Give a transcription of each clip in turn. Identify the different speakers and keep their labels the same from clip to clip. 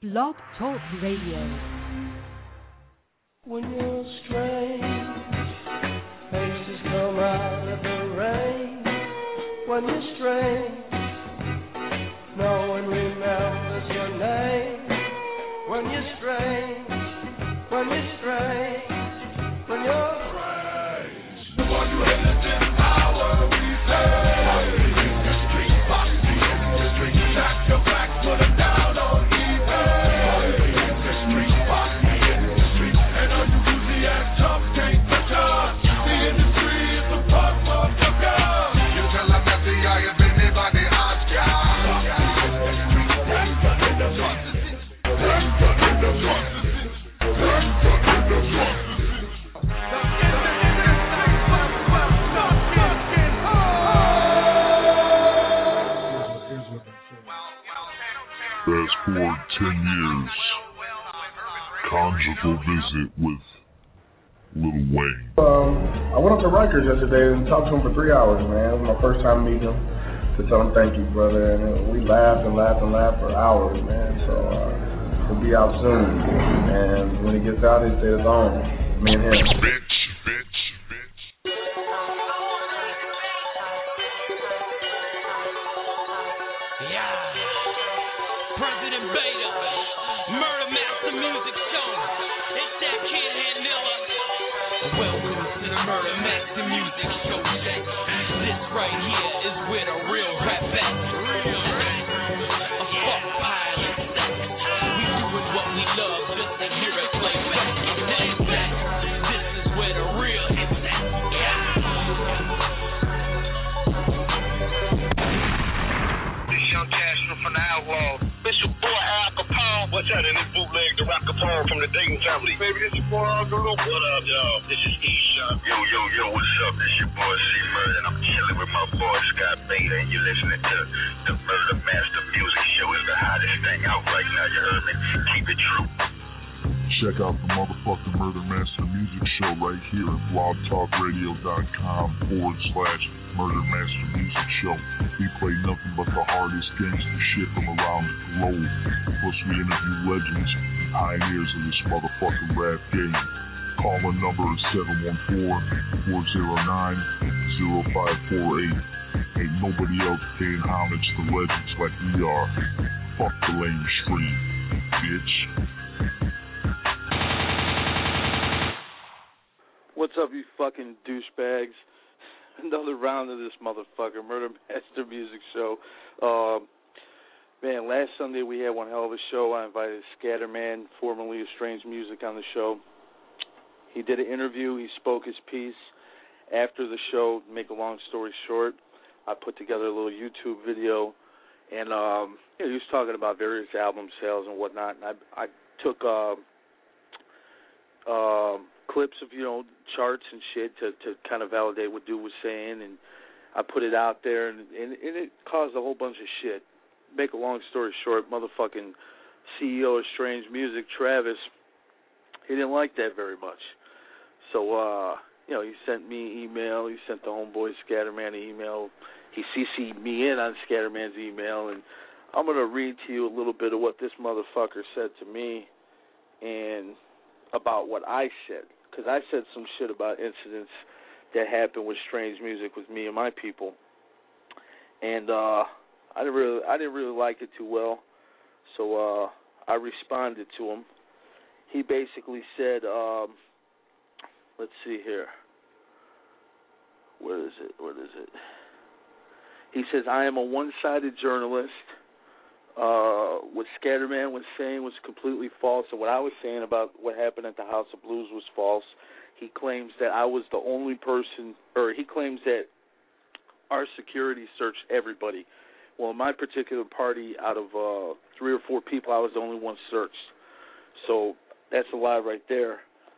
Speaker 1: Blog Talk Radio.
Speaker 2: When you're strange, faces come out of the rain. When you're strange, no one remembers your name. When you're strange, when you're strange, when you're strange. When you hesitate power, we say. In the street, box me in the street. Knock your back, put them down on eBay. In the street, box me in the street. And all you easy ass tough can't touch us. The industry is a punk motherfucker. You tell them that the eye of anybody hot guy. In the street, run in the buses. Run in the buses. Run in the buses.
Speaker 3: Fast forward 10 years, conjugal visit with Lil Wayne.
Speaker 4: I went up to Rikers yesterday and talked to him for 3 hours, man. It was my first time meeting him to tell him thank you, brother. And we laughed and laughed and laughed for hours, man. So he'll be out soon. And when he gets out, he stays on. Me and him.
Speaker 3: Bitch.
Speaker 5: President Beta, Murder Master Music Show. It's that kid Handilla. Welcome to the Murder Master Music Show. This right here is where the real rap at. A fuck pilot. We doing what we love just to hear it play back. This is where the real hits at.
Speaker 6: This young Castro from the Outlaw. It's your boy Al Capone. What's that in this bootleg, the Rock Capone from the Dayton family? Baby, this your boy Uncle Luke. What up, y'all? This is E-Shot. Yo, what's up? This your boy C-Murder, and I'm chilling with my boy Scott Beta, and you're listening to the Murder Master Music Show. It's the hottest thing out right now, you heard me? Keep it true.
Speaker 3: Check out the motherfucking Murder Master Music Show right here at blogtalkradio.com/Murder Master Music Show. We play nothing but the hardest gangster shit from around the globe. Plus we interview legends and pioneers of this motherfucking rap game. Call the number is 714-409-0548. Ain't nobody else paying homage to legends like we are. Fuck the lame stream, bitch.
Speaker 7: What's up, you fucking douchebags? Another round of this motherfucker, Murder Master Music Show. Man, last Sunday we had one hell of a show. I invited Scatterman, formerly of Strange Music, on the show. He did an interview. He spoke his piece. After the show, to make a long story short, I put together a little YouTube video, and he was talking about various album sales and whatnot. And I took clips of, charts and shit to kind of validate what dude was saying, and I put it out there, and it caused a whole bunch of shit. Make a long story short, motherfucking CEO of Strange Music, Travis, he didn't like that very much. So, he sent me an email. He sent the homeboy Scatterman an email. He CC'd me in on Scatterman's email, and I'm going to read to you a little bit of what this motherfucker said to me and about what I said, because I said some shit about incidents that happened with Strange Music with me and my people, and I didn't really like it too well, so I responded to him. He basically said, let's see here, where is it? He says, I am a one-sided journalist. What Scatterman was saying was completely false, and what I was saying about what happened at the House of Blues was false. He claims that I was the only person, or he claims that our security searched everybody. Well, in my particular party, out of 3 or 4 people, I was the only one searched. So that's a lie right there.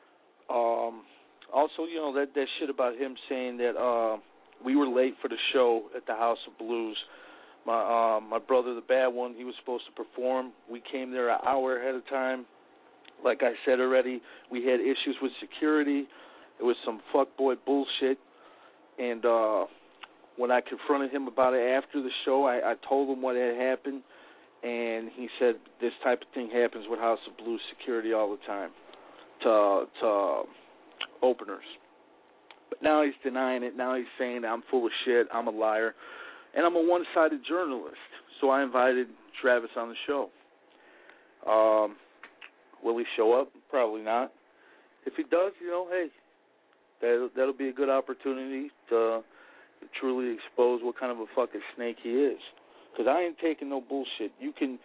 Speaker 7: Also, that shit about him saying that we were late for the show at the House of Blues. My brother, the bad one, he was supposed to perform. We came there an hour ahead of time. Like I said already, we had issues with security. It was some fuckboy bullshit. And when I confronted him about it after the show, I told him what had happened. and he said this type of thing happens with House of Blues security all the time to openers. But now he's denying it. Now he's saying I'm full of shit, I'm a liar, and I'm a one-sided journalist. So I invited Travis on the show. Will he show up? Probably not. If he does, hey, that'll be a good opportunity to truly expose what kind of a fucking snake he is. Because I ain't taking no bullshit. You can't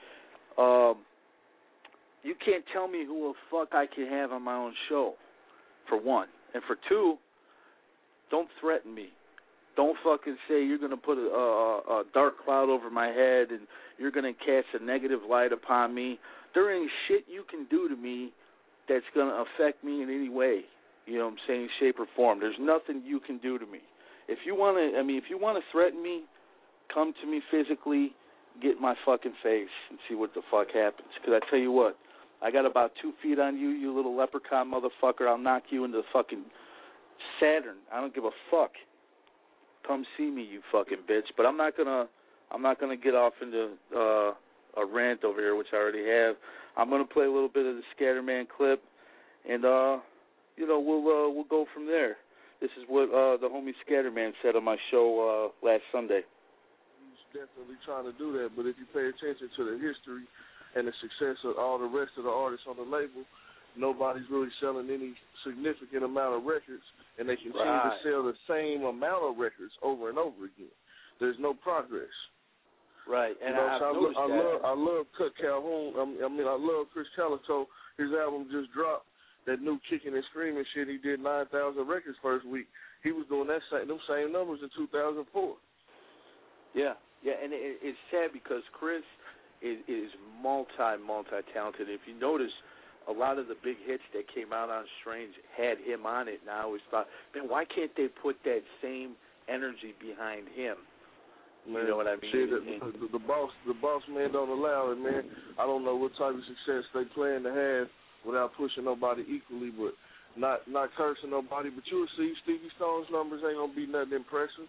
Speaker 7: tell me who the fuck I can have on my own show, for one. And for two, don't threaten me. Don't fucking say you're going to put a dark cloud over my head and you're going to cast a negative light upon me. There ain't shit you can do to me that's going to affect me in any way, you know what I'm saying, shape or form. There's nothing you can do to me. If you want to threaten me, come to me physically, get in my fucking face and see what the fuck happens. Because I tell you what, I got about 2 feet on you, you little leprechaun motherfucker. I'll knock you into fucking Saturn. I don't give a fuck. Come see me, you fucking bitch. But I'm not gonna get off into a rant over here, which I already have. I'm gonna play a little bit of the Scatterman clip, and we'll go from there. This is what the homie Scatterman said on my show last Sunday.
Speaker 1: He's definitely trying to do that, but if you pay attention to the history and the success of all the rest of the artists on the label, nobody's really selling any significant amount of records, and they continue to sell the same amount of records over and over again. There's no progress.
Speaker 7: Right, and
Speaker 1: I love Cut Calhoun. I love Chris Calico. His album just dropped. That new kicking and screaming shit. He did 9,000 records first week. He was doing them same numbers in 2004.
Speaker 7: Yeah, and it's sad because Chris is multi-talented. If you notice, a lot of the big hits that came out on Strange had him on it. And I always thought, man, why can't they put that same energy behind him? You know what I mean?
Speaker 1: See, the boss man don't allow it, man. I don't know what type of success they plan to have without pushing nobody equally, but not cursing nobody. But you'll see Stevie Stone's numbers ain't gonna be nothing impressive.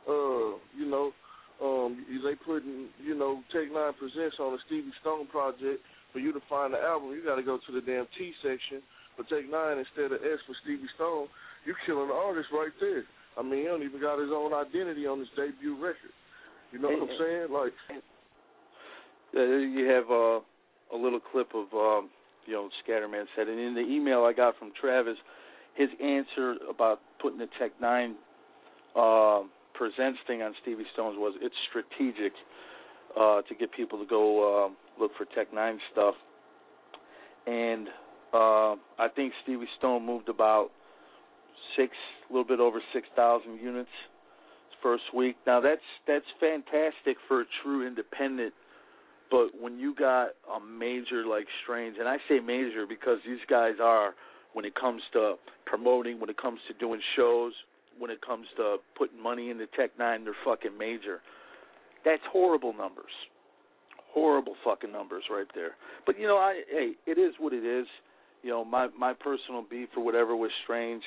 Speaker 1: They putting, Tech Nine Presents on the Stevie Stone project. For you to find the album, you got to go to the damn T section for Tech Nine instead of S for Stevie Stone. You're killing the artist right there. I mean, he don't even got his own identity on his debut record. You know what I'm saying? Like,
Speaker 7: you have a little clip of Scatterman said, and in the email I got from Travis, his answer about putting the Tech Nine Presents thing on Stevie Stone's was it's strategic to get people to go look for Tech Nine stuff, and I think Stevie Stone moved about a little bit over 6,000 units first week. Now that's fantastic for a true independent, but when you got a major like Strange, and I say major because these guys are, when it comes to promoting, when it comes to doing shows, when it comes to putting money into Tech Nine, they're fucking major. That's horrible numbers. Horrible fucking numbers right there. But, it is what it is. My personal beef or whatever was Strange.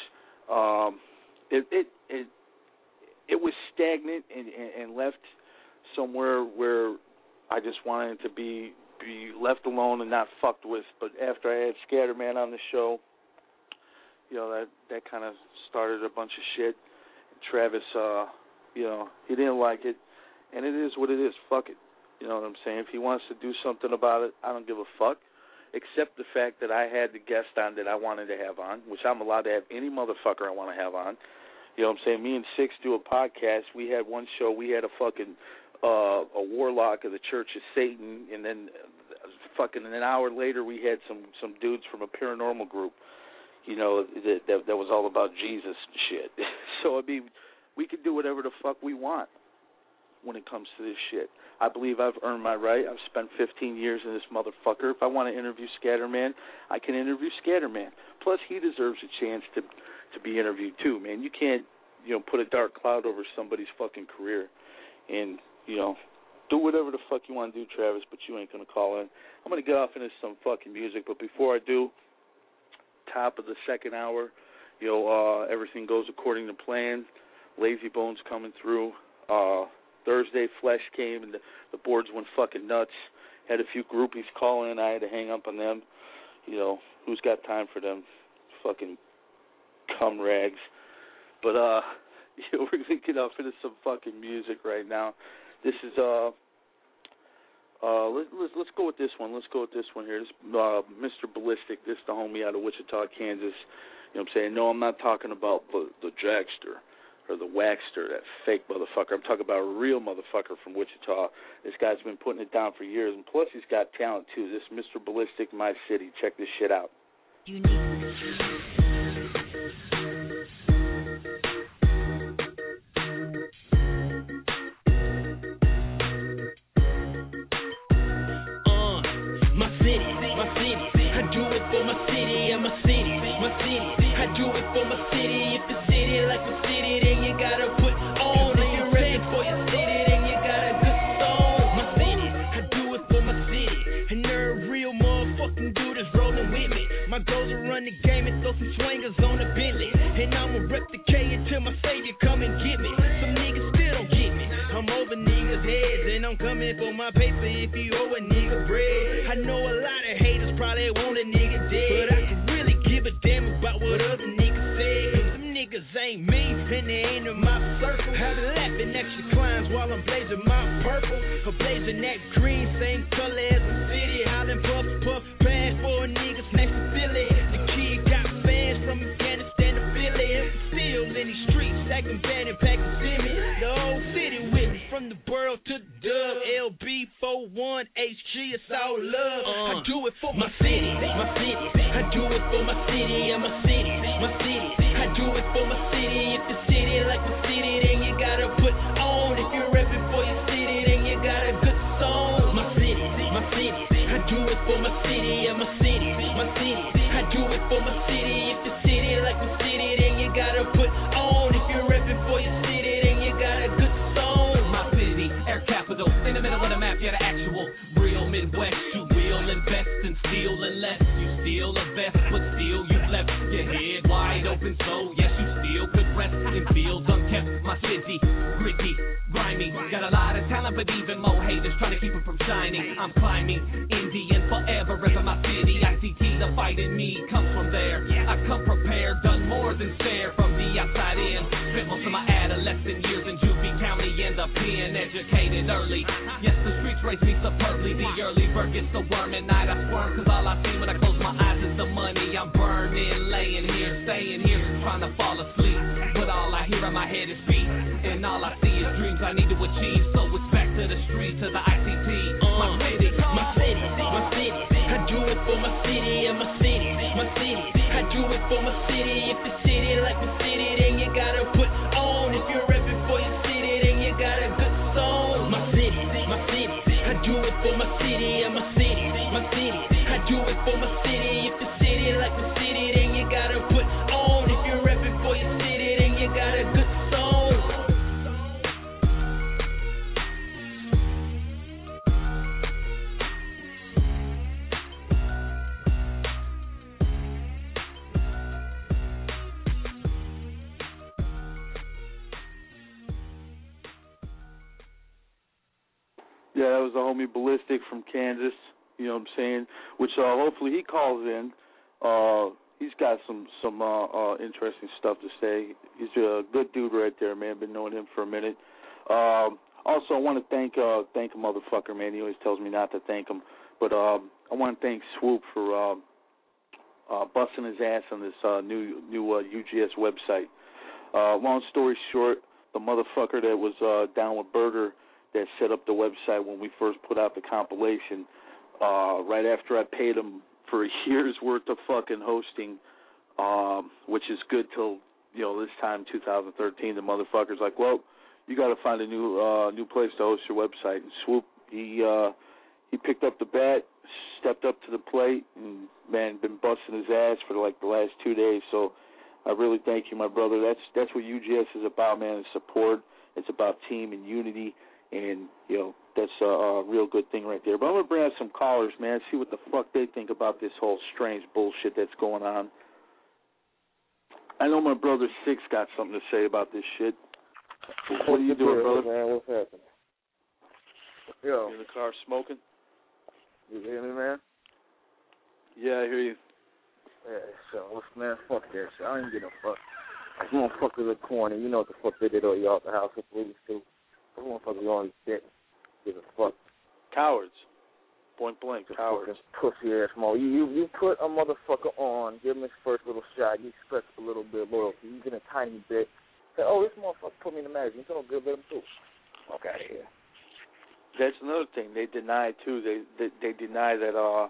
Speaker 7: It was stagnant and left somewhere where I just wanted it to be left alone and not fucked with. But after I had Scatterman on the show, that kind of started a bunch of shit. Travis, he didn't like it. And it is what it is. Fuck it. You know what I'm saying? If he wants to do something about it, I don't give a fuck, except the fact that I had the guest on that I wanted to have on, which I'm allowed to have any motherfucker I want to have on. You know what I'm saying? Me and Six do a podcast. We had one show. We had a fucking a warlock of the Church of Satan, and then fucking an hour later we had some dudes from a paranormal group, that was all about Jesus and shit. So, I mean, we could do whatever the fuck we want when it comes to this shit. I believe I've earned my right. I've spent 15 years in this motherfucker. If I want to interview Scatterman, I can interview Scatterman. Plus, he deserves a chance to be interviewed too, man. You can't, put a dark cloud over somebody's fucking career and, do whatever the fuck you want to do, Travis, but you ain't going to call in. I'm going to get off into some fucking music, but before I do, top of the second hour, everything goes according to plan. Lazy Bones coming through. Thursday, Flesh came, and the boards went fucking nuts. Had a few groupies call in. I had to hang up on them. You know, who's got time for them fucking cum rags? But we're gonna get up into some fucking music right now. This is let's go with this one. Let's go with this one here. This Mr. Ballistic. This is the homie out of Wichita, Kansas. You know what I'm saying? No, I'm not talking about the dragster or the waxster, that fake motherfucker. I'm talking about a real motherfucker from Wichita. This guy's been putting it down for years, and plus he's got talent too. This Mr. Ballistic, My City. Check this shit out.
Speaker 8: My goals are run the game and throw some swingers on the Bentley. And I'ma rep the K until my savior come and get me. Some niggas still don't get me. I'm over niggas' heads and I'm coming for my paper if you owe a nigga bread. I know a lot of haters probably want a nigga dead, but I can really give a damn about what other niggas say. Them niggas ain't me and they ain't in my circle. I've been laughing extra climbs while I'm blazing my purple. Or blazing that green, same color as the city. Hollin' puff, puff, pass for a nigga smash the Philly. The kid got fans from Afghanistan to Philly. And still in these streets, stacking bad and packing semi. The whole city with me, from the borough to the dub. LB41, HG, it's all love. I do it for my city, my city. I do it for my city and my city, my city. I do it for my city. If the city like the city, then you gotta put on. If you're repping for your city, then you got a good song. My city, my city. I do it for my city and my city, my city. I do it for my city. If the city like the city, then you gotta put on. If you're repping for your city, then you got a good song.
Speaker 9: My city, air capital, in the middle of the map, yeah, the actual real Midwest. You will invest and steal unless you steal a vest, but still you left your head wide open. So yes, you still could rest in fields unkept. My city, gritty, grimy, got a lot of talent, but even more haters trying to keep it from shining. I'm climbing, Indian forever as my city. ICT, the fight in me comes from there. I come prepared, done more than fair from the outside in. Spent most of my adolescent years in Juvie County and the pen, educated early. Yes, the streets raise me superbly. The early bird gets the worm at night. I squirm cause all I see when I close my eyes is the money. I'm burning, laying here, staying here, trying to fall asleep. But all I hear in my head is beat, and all I see is dreams I need to achieve. So it's back to the street, to the ICT. My city, my city, my city. I do it for my city and my city, my city. I do it for my city. If the city like the city, then you gotta put on. If you're repping for your city, then you got a good song. My city, my city. I do it for my city and my city, my city. I do it for my city. If the city like the city, then you gotta put on. If you're repping for your city, then you got a good song.
Speaker 7: Yeah, that was the homie Ballistic from Kansas, you know what I'm saying, which hopefully he calls in. He's got some interesting stuff to say. He's a good dude right there, man. Been knowing him for a minute. Also, I want to thank a motherfucker, man. He always tells me not to thank him. But I want to thank Swoop for busting his ass on this new UGS website. Long story short, the motherfucker that was down with Berger that set up the website when we first put out the compilation, right after I paid him for a year's worth of fucking hosting, which is good till, this time, 2013, the motherfucker's like, well, you got to find a new place to host your website. And Swoop, he picked up the bat, stepped up to the plate, and, man, been busting his ass for, like, the last 2 days. So I really thank you, my brother. That's what UGS is about, man, is support. It's about team and unity. And, that's a real good thing right there. But I'm going to bring out some callers, man, see what the fuck they think about this whole strange bullshit that's going on. I know my brother Six got something to say about this shit. What are you doing, brother?
Speaker 1: Man, what's happening? Yo.
Speaker 7: You in the car smoking?
Speaker 10: You hear me, man?
Speaker 7: Yeah, I hear you.
Speaker 10: Yeah, so, man, fuck that shit. I ain't give a fuck. These motherfuckers are corny. You know what the fuck they did all y'all at the House of Police, too. Those motherfuckers on his dick. Give a fuck.
Speaker 7: Cowards. Point blank, cowards.
Speaker 10: Pussy-ass mo. You put a motherfucker on, give him his first little shot, you expect a little bit of loyalty. You get a tiny bit. Say, oh, this motherfucker put me in the magazine. It's all good, let him too. Fuck out of here.
Speaker 7: That's another thing. They deny, too. They deny that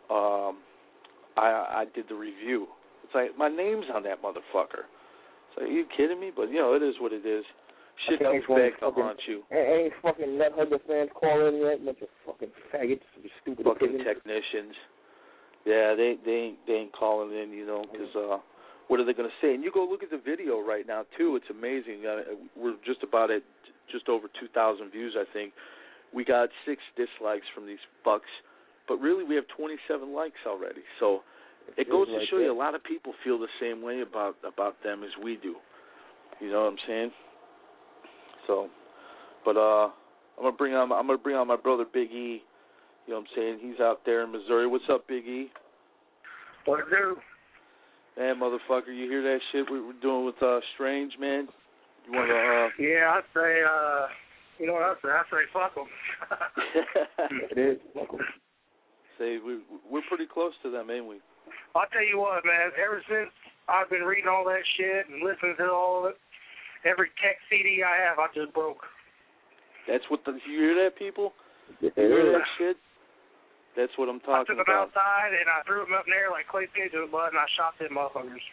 Speaker 7: I did the review. It's like, my name's on that motherfucker. It's like, are you kidding me? But, you know, it is what it is. Shit comes back to haunt you.
Speaker 10: Ain't fucking Nut Hugger fans calling yet? Bunch of fucking faggots, stupid
Speaker 7: fucking
Speaker 10: opinions. Technicians.
Speaker 7: Yeah, they ain't calling in, you know, because what are they going to say? And you go look at the video right now, too. It's amazing. We're just about at just over 2,000 views, I think. We got 6 dislikes from these bucks, but really we have 27 likes already. So it goes to show you a lot of people feel the same way about them as we do. You know what I'm saying? So, but I'm gonna bring on my brother Big E. You know what I'm saying? He's out there in Missouri. What's up, Big E?
Speaker 11: What it do?
Speaker 7: Man, motherfucker, you hear that shit we're doing with Strange, man? You want to?
Speaker 11: Yeah, I'd say. You know what I say? I say fuck them.
Speaker 10: It is. Fuck them.
Speaker 7: Say we're pretty close to them, ain't we?
Speaker 11: I'll tell you what, man. Ever since I've been reading all that shit and listening to all of it. Every tech CD I have, I just broke.
Speaker 7: That's what you hear that, people?
Speaker 10: You
Speaker 7: hear that shit? That's what I'm talking
Speaker 11: about. I took them outside, and I threw them up in the air like clay pigeons, bud, and I shot them motherfuckers.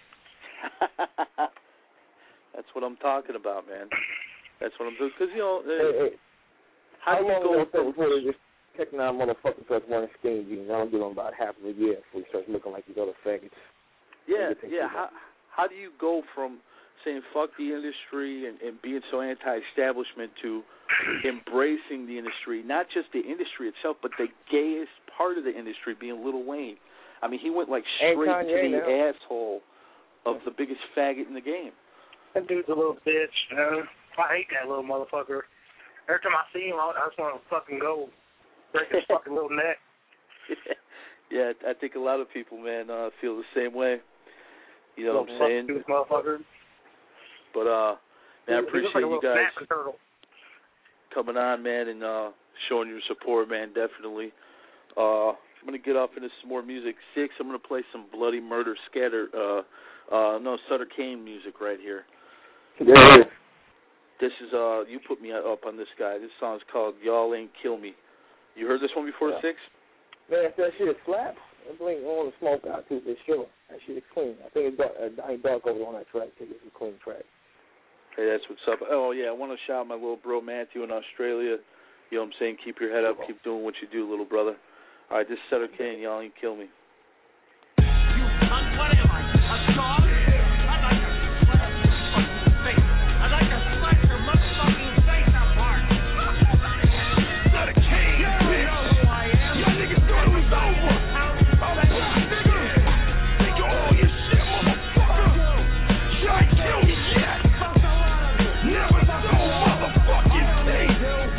Speaker 7: That's what I'm talking about, man. That's what I'm doing. Because, you know,
Speaker 10: how long will it take before they just checking out motherfuckers like one skinny jeans? I don't give them about half of a year before he starts looking like these other faggots.
Speaker 7: Yeah. How do you go from saying fuck the industry and being so anti-establishment to embracing the industry, not just the industry itself, but the gayest part of the industry being Lil Wayne? I mean, he went like straight to the asshole of the biggest faggot in the game.
Speaker 11: That dude's a little bitch, man. I hate that little motherfucker. Every time I see him, I just want to fucking go break his fucking little neck.
Speaker 7: Yeah, I think a lot of people, man, feel the same way. You know what I'm saying?
Speaker 11: This motherfucker.
Speaker 7: But, man, I appreciate
Speaker 11: like
Speaker 7: you guys coming on, man, and showing your support, man, definitely. I'm going to get off into some more music. 6, I'm going to play some Bloody Murder Sutter Kane music right here.
Speaker 10: Yeah.
Speaker 7: This is, you put me up on this guy. This song's called Y'all Ain't Kill Me. You heard this one before, 6?
Speaker 10: Man, that shit slaps. I blink all the smoke out, too, for sure. That shit is clean. I think it's dark over on that track, too. It's a clean track.
Speaker 7: Hey, that's what's up. Oh, yeah, I want to shout my little bro Matthew in Australia. You know what I'm saying? Keep your head up. Keep doing what you do, little brother. All right, this is Sutter Kane. Y'all Ain't Kill Me.
Speaker 8: What am I, a dog? I'd like to slap your fucking face. I'd like to slap your motherfucking face apart. Sutter Kane, you know who I am. Y'all niggas thought it was over. Oh, that nigga. Take all your shit, motherfucker. You ain't killed me yet. Never so motherfucking safe.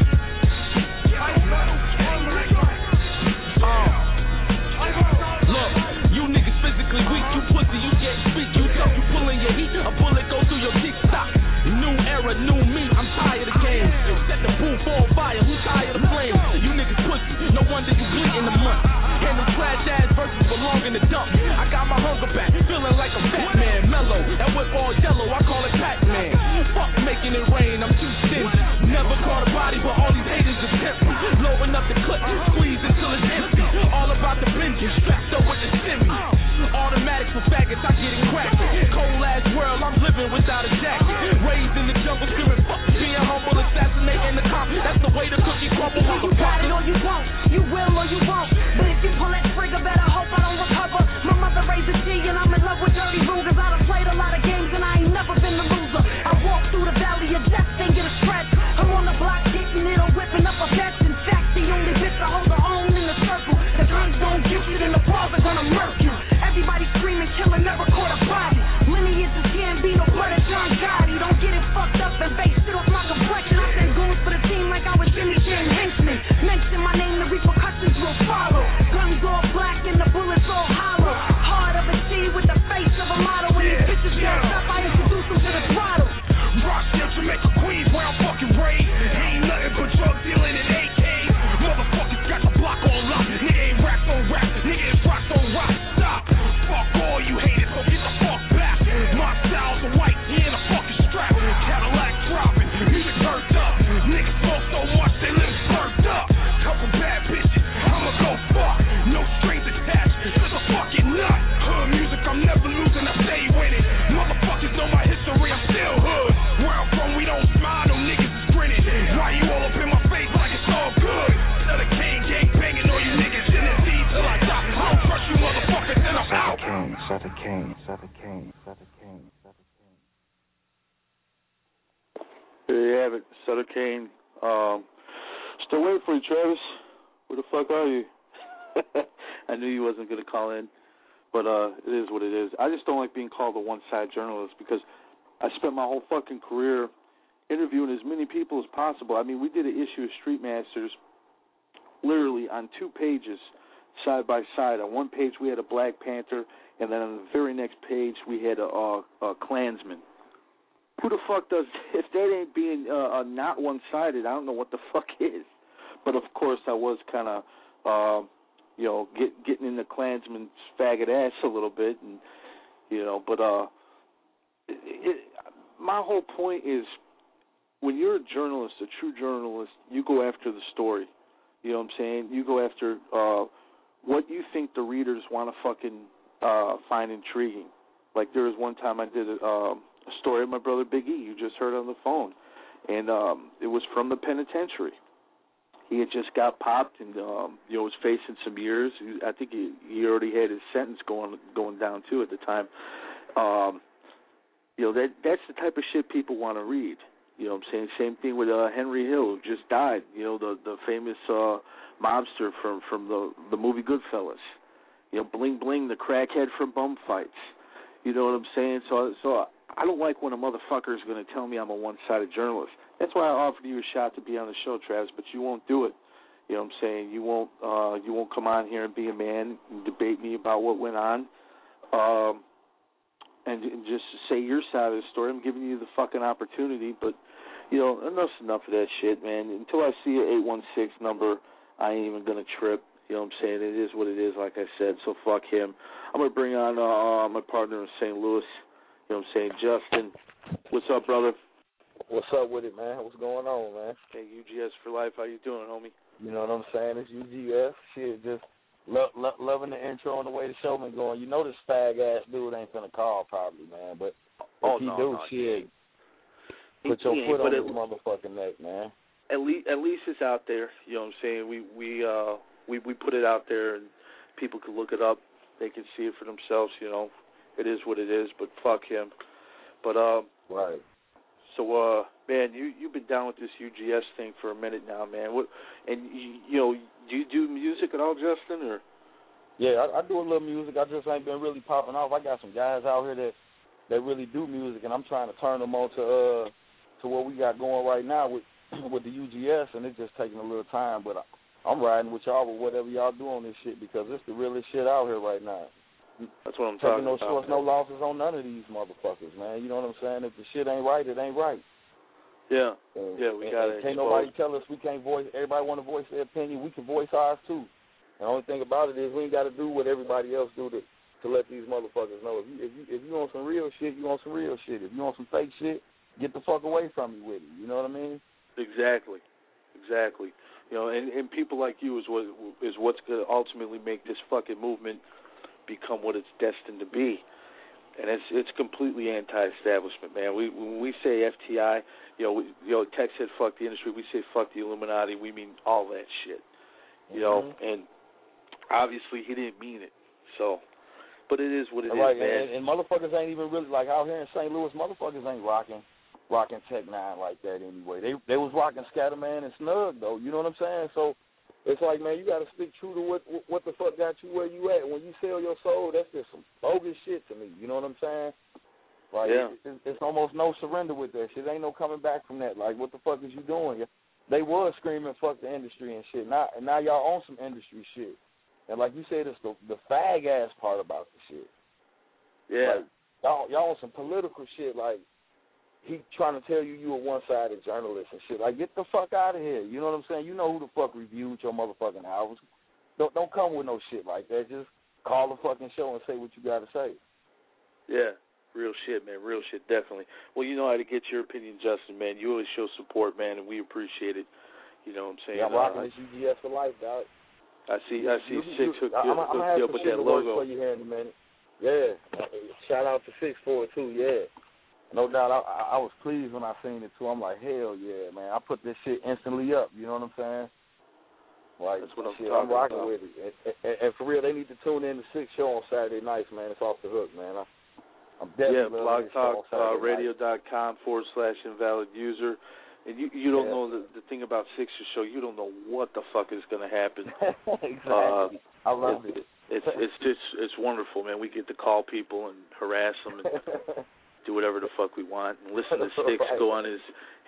Speaker 8: Look, you niggas physically weak, you pussy, you get speak, you tough, you pulling your heat, a bullet go through your kick stop. New era, new me, I'm tired of games. Set the booth on fire, who tired of flames? You niggas pussy, no wonder you bleed in the month. Handle trash ass versus belong in the dump. I got my hunger back, feeling like a fat man, mellow. That whip all yellow, I call it Pac-Man. Fuck making it rain, I'm too stingy. Never caught a body, but all these haters is tempting. Blowing up the clip, squeeze until it's empty. All about the binges, strapped up with the stimmy. Automatic for faggots, I get it cracking. Cold ass world, I'm living without a jacket. Raised in the jungle, screaming fuck being humble, assassinating the cop. That's the way the cookie crumble. You got it or you won't, you will or you won't. But if you pull that trigger, better hope I don't recover. My mother raised a G and I'm in love with dirty Rugas. I done played a lot of games and I ain't never been the loser. I walk through the valley of death, ain't get a scratch. I'm on the block getting it or whipping up a vest. In fact, the only bitch I hold
Speaker 12: Sutter Kane, Sutter Kane, Sutter Kane, Sutter Kane.
Speaker 7: There you have it, Sutter Kane. Still waiting for you, Travis. Where the fuck are you? I knew you wasn't going to call in, but it is what it is. I just don't like being called a one-side journalist because I spent my whole fucking career interviewing as many people as possible. I mean, we did an issue of Street Masters literally on 2 pages, side by side. On one page we had a Black Panther, and then on the very next page we had a Klansman. Who the fuck does, if that ain't being not one-sided, I don't know what the fuck is. But of course I was kind of, getting in the Klansman's faggot ass a little bit, and but my whole point is, when you're a journalist, a true journalist, you go after the story. You know what I'm saying? You go after what you think the readers want to fucking find intriguing. Like there was one time I did a story of my brother Big E, you just heard on the phone, and it was from the penitentiary. He had just got popped and was facing some years. I think he already had his sentence going down too at the time. That's the type of shit people want to read. You know what I'm saying? Same thing with Henry Hill, who just died. The famous mobster from the movie Goodfellas. Bling Bling, the crackhead from Bum Fights. You know what I'm saying? So I don't like when a motherfucker is going to tell me I'm a one-sided journalist. That's why I offered you a shot to be on the show, Travis, but you won't do it. You know what I'm saying? You won't come on here and be a man and debate me about what went on. And just say your side of the story. I'm giving you the fucking opportunity, but enough's enough of that shit, man. Until I see an 816 number, I ain't even gonna trip. You know what I'm saying? It is what it is, like I said. So fuck him. I'm gonna bring on my partner in St. Louis. You know what I'm saying? Justin, what's up, brother?
Speaker 13: What's up with it, man? What's going on, man?
Speaker 7: Hey, UGS for life. How you doing, homie?
Speaker 13: You know what I'm saying? It's UGS. Shit, just loving the intro and the way the show been going. This fag-ass dude ain't finna call probably, man. But shit, put your foot on his motherfucking neck, man.
Speaker 7: At least it's out there. You know what I'm saying? We put it out there and people can look it up. They can see it for themselves. It is what it is. But fuck him. But
Speaker 13: right.
Speaker 7: So man, you've been down with this UGS thing for a minute now, man. Do you do music at all, Justin? Or
Speaker 13: yeah, I do a little music. I just ain't been really popping off. I got some guys out here that really do music, and I'm trying to turn them on to what we got going right now with the UGS, and it's just taking a little time. But I'm riding with y'all with whatever y'all do on this shit because it's the realest shit out here right now.
Speaker 7: That's what I'm talking about.
Speaker 13: Taking no shorts, no losses on none of these motherfuckers, man. You know what I'm saying? If the shit ain't right, it ain't right.
Speaker 7: Yeah. We got it.
Speaker 13: Can't nobody tell us we can't voice. Everybody want to voice their opinion. We can voice ours too. And the only thing about it is we ain't got to do what everybody else do to let these motherfuckers know. If you want some real shit, you want some real shit. If you want some fake shit, get the fuck away from me with it. You know what I mean?
Speaker 7: Exactly. And people like you is what's going to ultimately make this fucking movement become what it's destined to be. And it's completely anti-establishment, man. When we say FTI, Tech said fuck the industry. We say fuck the Illuminati. We mean all that shit, And obviously he didn't mean it. So, but it is what it is, man.
Speaker 13: And motherfuckers ain't even really like out here in St. Louis. Motherfuckers ain't rocking Tech 9 like that anyway. They was rocking Scatterman and Snug though. You know what I'm saying? So it's like, man, you got to stick true to what the fuck got you where you at. When you sell your soul, that's just some bogus shit to me. You know what I'm saying? Like, it's almost no surrender with that shit. Ain't no coming back from that. Like, what the fuck is you doing? They was screaming fuck the industry and shit. Now y'all on some industry shit. And like you said, it's the fag ass part about the shit.
Speaker 7: Yeah.
Speaker 13: Like, y'all on some political shit. Like, he trying to tell you a one-sided journalist and shit. Like, get the fuck out of here. You know what I'm saying? You know who the fuck reviewed your motherfucking albums. Don't come with no shit like that. Just call the fucking show and say what you got to say.
Speaker 7: Yeah, real shit, man. Real shit, definitely. Well, you know how to get your opinion, Justin, man. You always show support, man, and we appreciate it. You know what I'm saying?
Speaker 13: Yeah, I'm rocking this UGS for life, dog.
Speaker 7: I see Six hooked you up with that logo.
Speaker 13: For you here in a minute. Yeah. Shout out to Six for it, too, yeah. No doubt, I was pleased when I seen it, too. I'm like, hell yeah, man. I put this shit instantly up, you know what I'm saying? Like,
Speaker 7: that's what
Speaker 13: I'm rocking
Speaker 7: about.
Speaker 13: with it. And for real, they need to tune in to 6 Show on Saturday nights, man. It's off the hook, man. I'm definitely
Speaker 7: blogtalkradio.com/invalid user. And you don't know the thing about Sixer Show. You don't know what the fuck is going to happen.
Speaker 13: Exactly. I love it.
Speaker 7: It's wonderful, man. We get to call people and harass them and do whatever the fuck we want and listen to Six go on his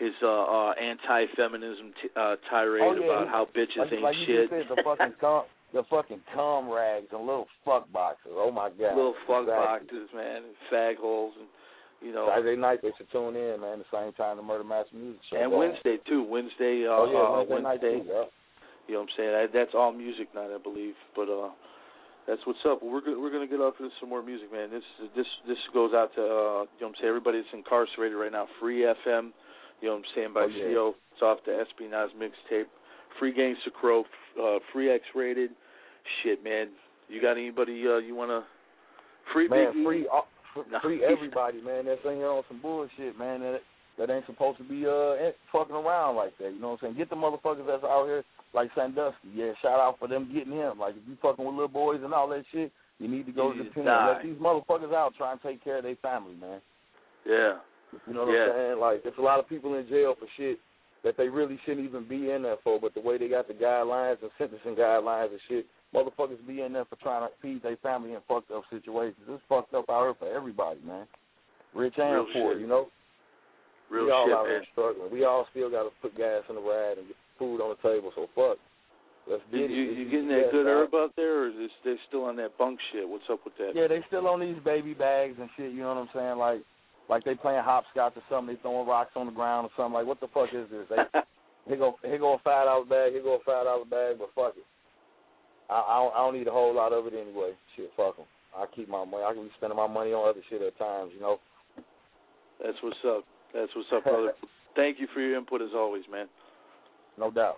Speaker 7: anti-feminism tirade about how bitches ain't shit.
Speaker 13: You said, the fucking cum rags and little fuck boxes. Oh my God.
Speaker 7: Little fuck boxes, man, and fag holes and.
Speaker 13: Saturday night they should tune in, man. The same time the Murder Master Music Show.
Speaker 7: And Wednesday too. Wednesday.
Speaker 13: Wednesday night too. Yeah.
Speaker 7: You know what I'm saying? That's all music night, I believe. But that's what's up. We're gonna get up to some more music, man. This goes out to you know what I'm saying, everybody that's incarcerated right now. Free FM. You know what I'm saying, by CO. It's off the Espionage mixtape. Free Gangsta Crow. Free X-Rated. Shit, man. You got anybody you wanna free?
Speaker 13: Man,
Speaker 7: Biggie?
Speaker 13: Free everybody, man. That's in here on some bullshit, man. That ain't supposed to be fucking around like that. You know what I'm saying? Get the motherfuckers that's out here like Sandusky. Yeah, shout out for them getting him. Like, if you fucking with little boys and all that shit, you need to go to the pen. Let these motherfuckers out try and take care of their family, man.
Speaker 7: Yeah.
Speaker 13: You know what I'm saying? Like, there's a lot of people in jail for shit that they really shouldn't even be in there for, but the way they got the guidelines and sentencing guidelines and shit, motherfuckers be in there for trying to feed their family in fucked up situations. It's fucked up out here for everybody, man. Rich and poor, you know?
Speaker 7: Real
Speaker 13: we all
Speaker 7: shit,
Speaker 13: out here
Speaker 7: man.
Speaker 13: struggling. We all still got to put gas in the ride and get food on the table, so fuck. Let's get it.
Speaker 7: You getting that good herb out there, or is they still on that bunk shit? What's up with that?
Speaker 13: Yeah, they still on these baby bags and shit, you know what I'm saying? Like they playing hopscotch or something, they throwing rocks on the ground or something. Like, what the fuck is this? Here go a $5 bag, here go a $5 bag, but fuck it. I don't need a whole lot of it anyway. Shit, fuck them. I keep my money. I can be spending my money on other shit at times, you know.
Speaker 7: That's what's up. That's what's up, brother. Thank you for your input as always, man.
Speaker 13: No doubt.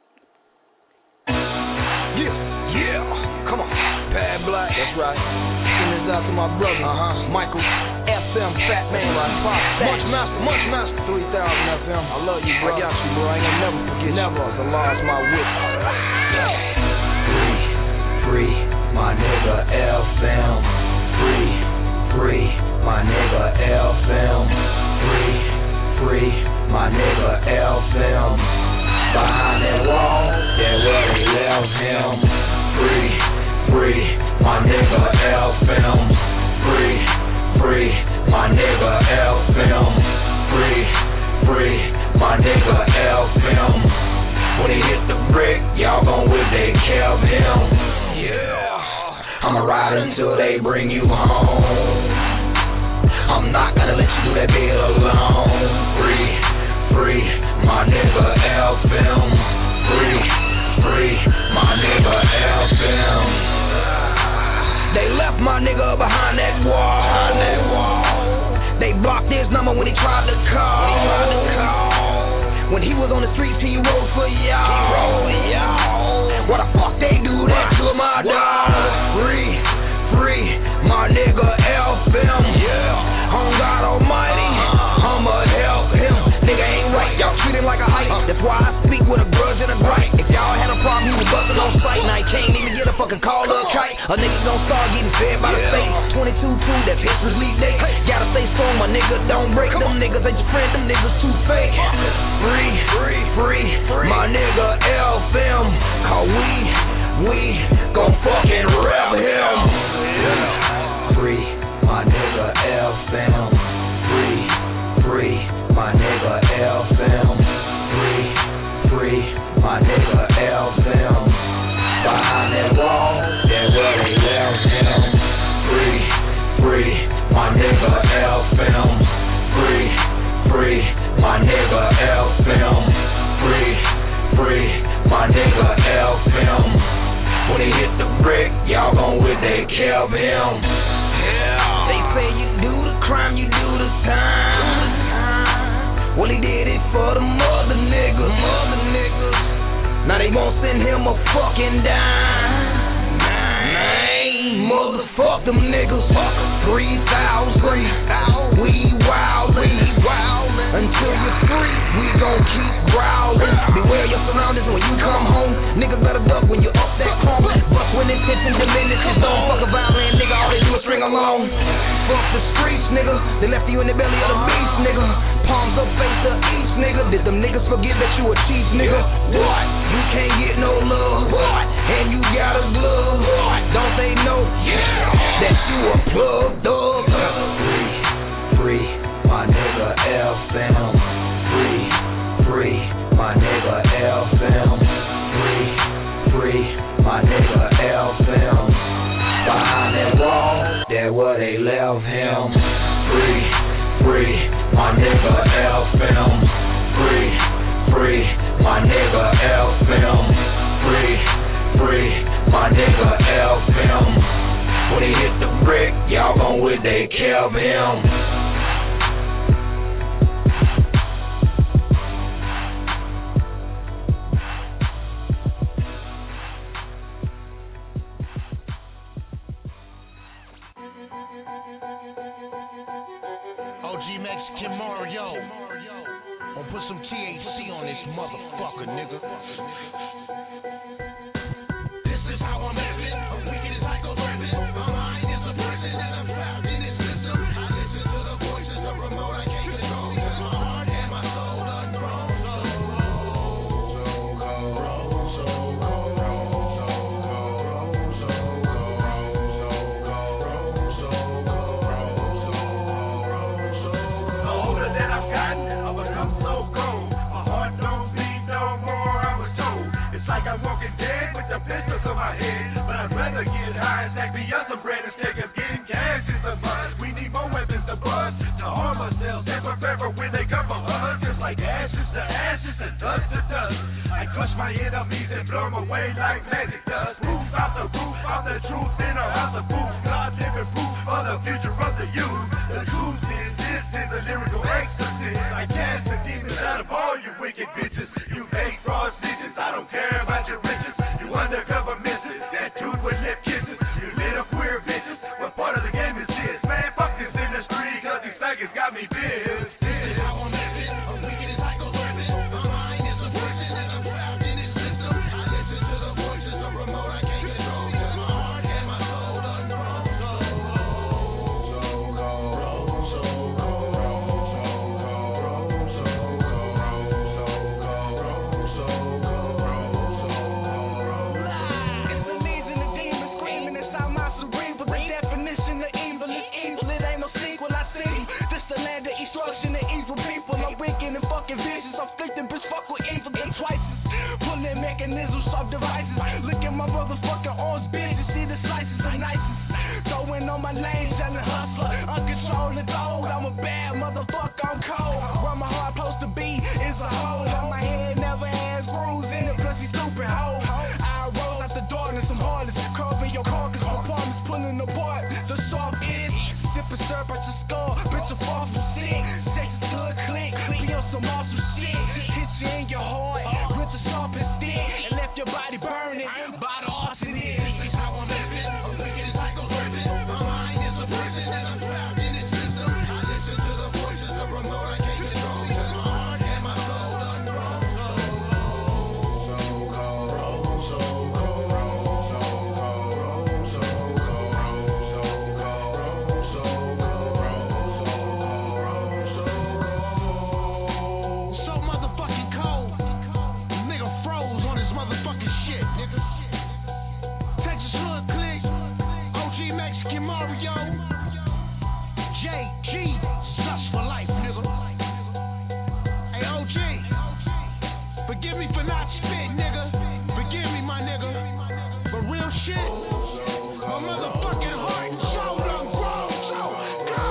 Speaker 14: Yeah. Come on. Bad Black. That's right. Send this out to my brother, Michael FM, Fat Man, Munch Master, 3000 FM. I love you, bro. I got you, bro. I ain't gonna never forget. Never. The law's my whip.
Speaker 15: Free, my nigga FM. Free, my nigga FM. Free, my nigga FM. Behind that wall, that's where they left him. Free, my nigga FM. Free, my nigga FM. Free, my nigga FM. When he hit the brick, y'all gon' wish they kept him. Yeah, I'ma ride until they bring you home. I'm not gonna let you do that bit alone. Free, my nigga FM. Free, my nigga FM. They left my nigga behind that wall. They blocked his number when he tried to call. When he was on the streets, he rode for y'all. What the fuck they do that to my dog? Free, my nigga FM. On God Almighty, I'ma help him. Nigga ain't right, y'all treat him like a hype. That's why I speak with a grudge and a gripe. If y'all had a problem, he was busting on sight. Now he can't even get a fucking call or a kite. A nigga gon' start getting fed by the state. 22-2, that's his release date. Gotta stay strong, my nigga, don't break. Them niggas ain't your friend, them niggas too fake. Free, my nigga FM. Cause we gon' fucking rep him. Free, my nigga FM. Free, my nigga FM. Free, my nigga FM. Behind that wall, that's where they left him. Free, my nigga FM. Free, my nigga FM. Free, my nigga FM. When he hit the brick, y'all gon' wish they kept him. They say you do the crime, you do the time. Well, he did it for the mother niggas. Now they won't send him a fucking dime. Motherfuck them niggas. 3,000. We wildin'.
Speaker 14: Until you're free, we gon' keep growling. Beware your surroundings when you come home. Niggas better duck when you up that cone. But when intention diminishes, don't fuck a violin, nigga. All they do is string along. Fuck the streets, nigga. They left you in the belly of the beast, nigga. Palms up, face to east, nigga. Did them niggas forget that you a chief, nigga? What? You can't get no love. What? And you got a glove. What? Don't they know? Yeah. That you a plug dog.
Speaker 15: Free, my nigga FM. Free, my nigga FM. Free, my nigga FM. Behind that wall, that where they left him. Free, my nigga FM. Free, my nigga FM. Free, my nigga FM. When he hit the brick, y'all gon' with they kill him.
Speaker 16: OG Mexican Mario. Gonna put some THC on this motherfucker, nigga. This is how I'm living. I'm wicked as psychotherapist. My mind is a prison and I'm trapped in this system. I listen to the voices of remote I can't control. Cause my heart and my soul ungrown. Pistol to my head, but I'd rather get high and stack me up some bread instead of getting cash is a must. We need more weapons to bust, to harm ourselves and prepare for when they come for us. Just like ashes to ashes and dust to dust. I crush my enemies and blow them away like magic dust. Roof out the truth in a house of fools. God living proof for the future of the youth. The truth is, this is a lyrical exorcist. I cast the demons out of all you wicked bitches. You hate raw snitches, I don't care about your riches. Undercover misses, that dude with lip kisses. You little queer bitches, what part of the game is this? Man, fuck this industry, cause these faggots got me pissed. This is how I'm living, I'm wicked as psychotherapist. My mind is a prison and I'm trapped in this system. I listen to the voices of remote I can't control. Cause my heart and my soul ungrown. Mechanisms of devices. Look at my motherfucking arms, bitch. You see the slices of nicest. Throwing on my lane, selling hustler. Uncontrolled, old. I'm a bad motherfucker, I'm cold. Where my heart supposed to be is a hole. On my head never has grooves in it, pussy stupid hole. I roll out the darkness, I'm heartless. Carving your carcass, performance pulling apart. The soft itch, sipping syrup at your skull. Bitch, a far from sick. Sex is to a click. Be on some awesome shit. Hit you in your heart. The sharpest stick and left your body burning by the arsonist. This is how I'm living. I'm wicked as psychotherapist. My mind is a prison and I'm trapped in this system. I listen to the voices of remote I can't control. Cause my heart and my soul ungrown. So motherfucking cold. Motherfucking shit, nigga. Texas Hood Click, OG Mexican Mario, JG, Sus for life, nigga. Hey, OG, forgive me for not spit, nigga. Forgive me, my nigga. But real shit, my motherfucking heart and soul done grown. So go.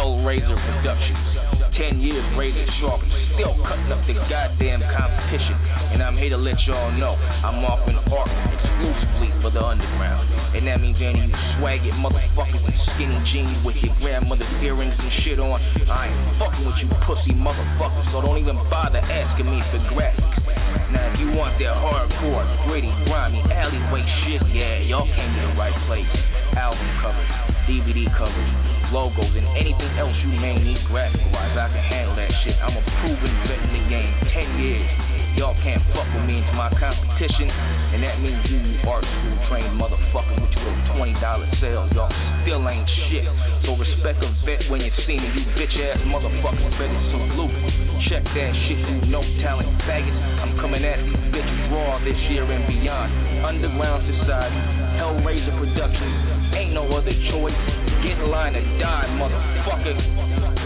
Speaker 17: Hellraiser Productions. 10 years razor sharp, still cutting up the goddamn competition. And I'm here to let y'all know I'm offering art exclusively for the underground. And that means any swaggy motherfuckers in skinny jeans with your grandmother's earrings and shit on. I ain't fucking with you pussy motherfuckers, so don't even bother asking me for graphics. Now if you want that hardcore, gritty, grimy, alleyway shit, yeah, y'all came to the right place. Album covers, DVD covers, logos, and anything else you may need graphic-wise, I can handle that shit. I'm a proven vet in the game, 10 years. Y'all can't fuck with me into my competition, and that means you art school trained motherfucker with your $20 sales. Y'all still ain't shit. So respect a vet when you see me. You bitch ass motherfuckers better salute. Check that shit, you no talent faggots. I'm coming at you bitches raw this year and beyond. Underground Society, Hellraiser Productions, ain't no other choice. Get in line to die, motherfucker.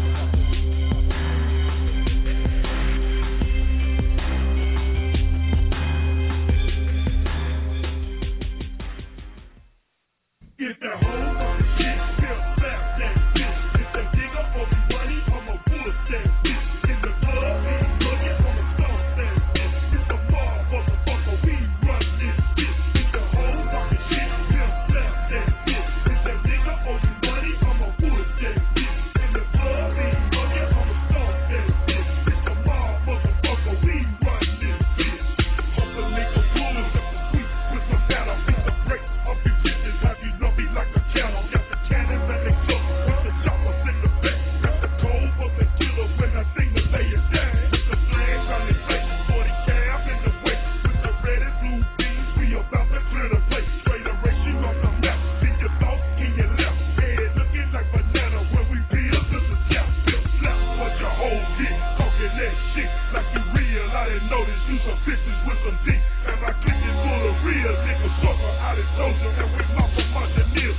Speaker 16: Get the whole fucking shit, still slap that bitch. If they dig up on me money, I'ma push that bitch. In the club, we bugging, I'ma stomp that bitch. It's the mob, motherfucker, we run this bitch. Get the whole fucking shit, still slap that bitch. If they dig up on me money, I'ma push that bitch. In the club, we bugging, I'ma stomp that bitch. It's the mob, motherfucker, we run this bitch. Hope a nigga pull up the sweet with some battle. It's the break up your bitches, have you like a channel, got the cannon that they took with the choppers in the back. Got the cold for the killer when I sing to lay it down. With the flash on his face, 40 cab in the way. With the red and blue beams, we about to clear the place. Straight erasure on the map. See your thoughts in your left head, looking like banana when we peel to the tap. Still slap what your whole dick, talking that shit like you real. I didn't notice you some bitches with some dick. And my clique is full of real niggas, sucker out of Georgia, and we mouth a bunch of niggas.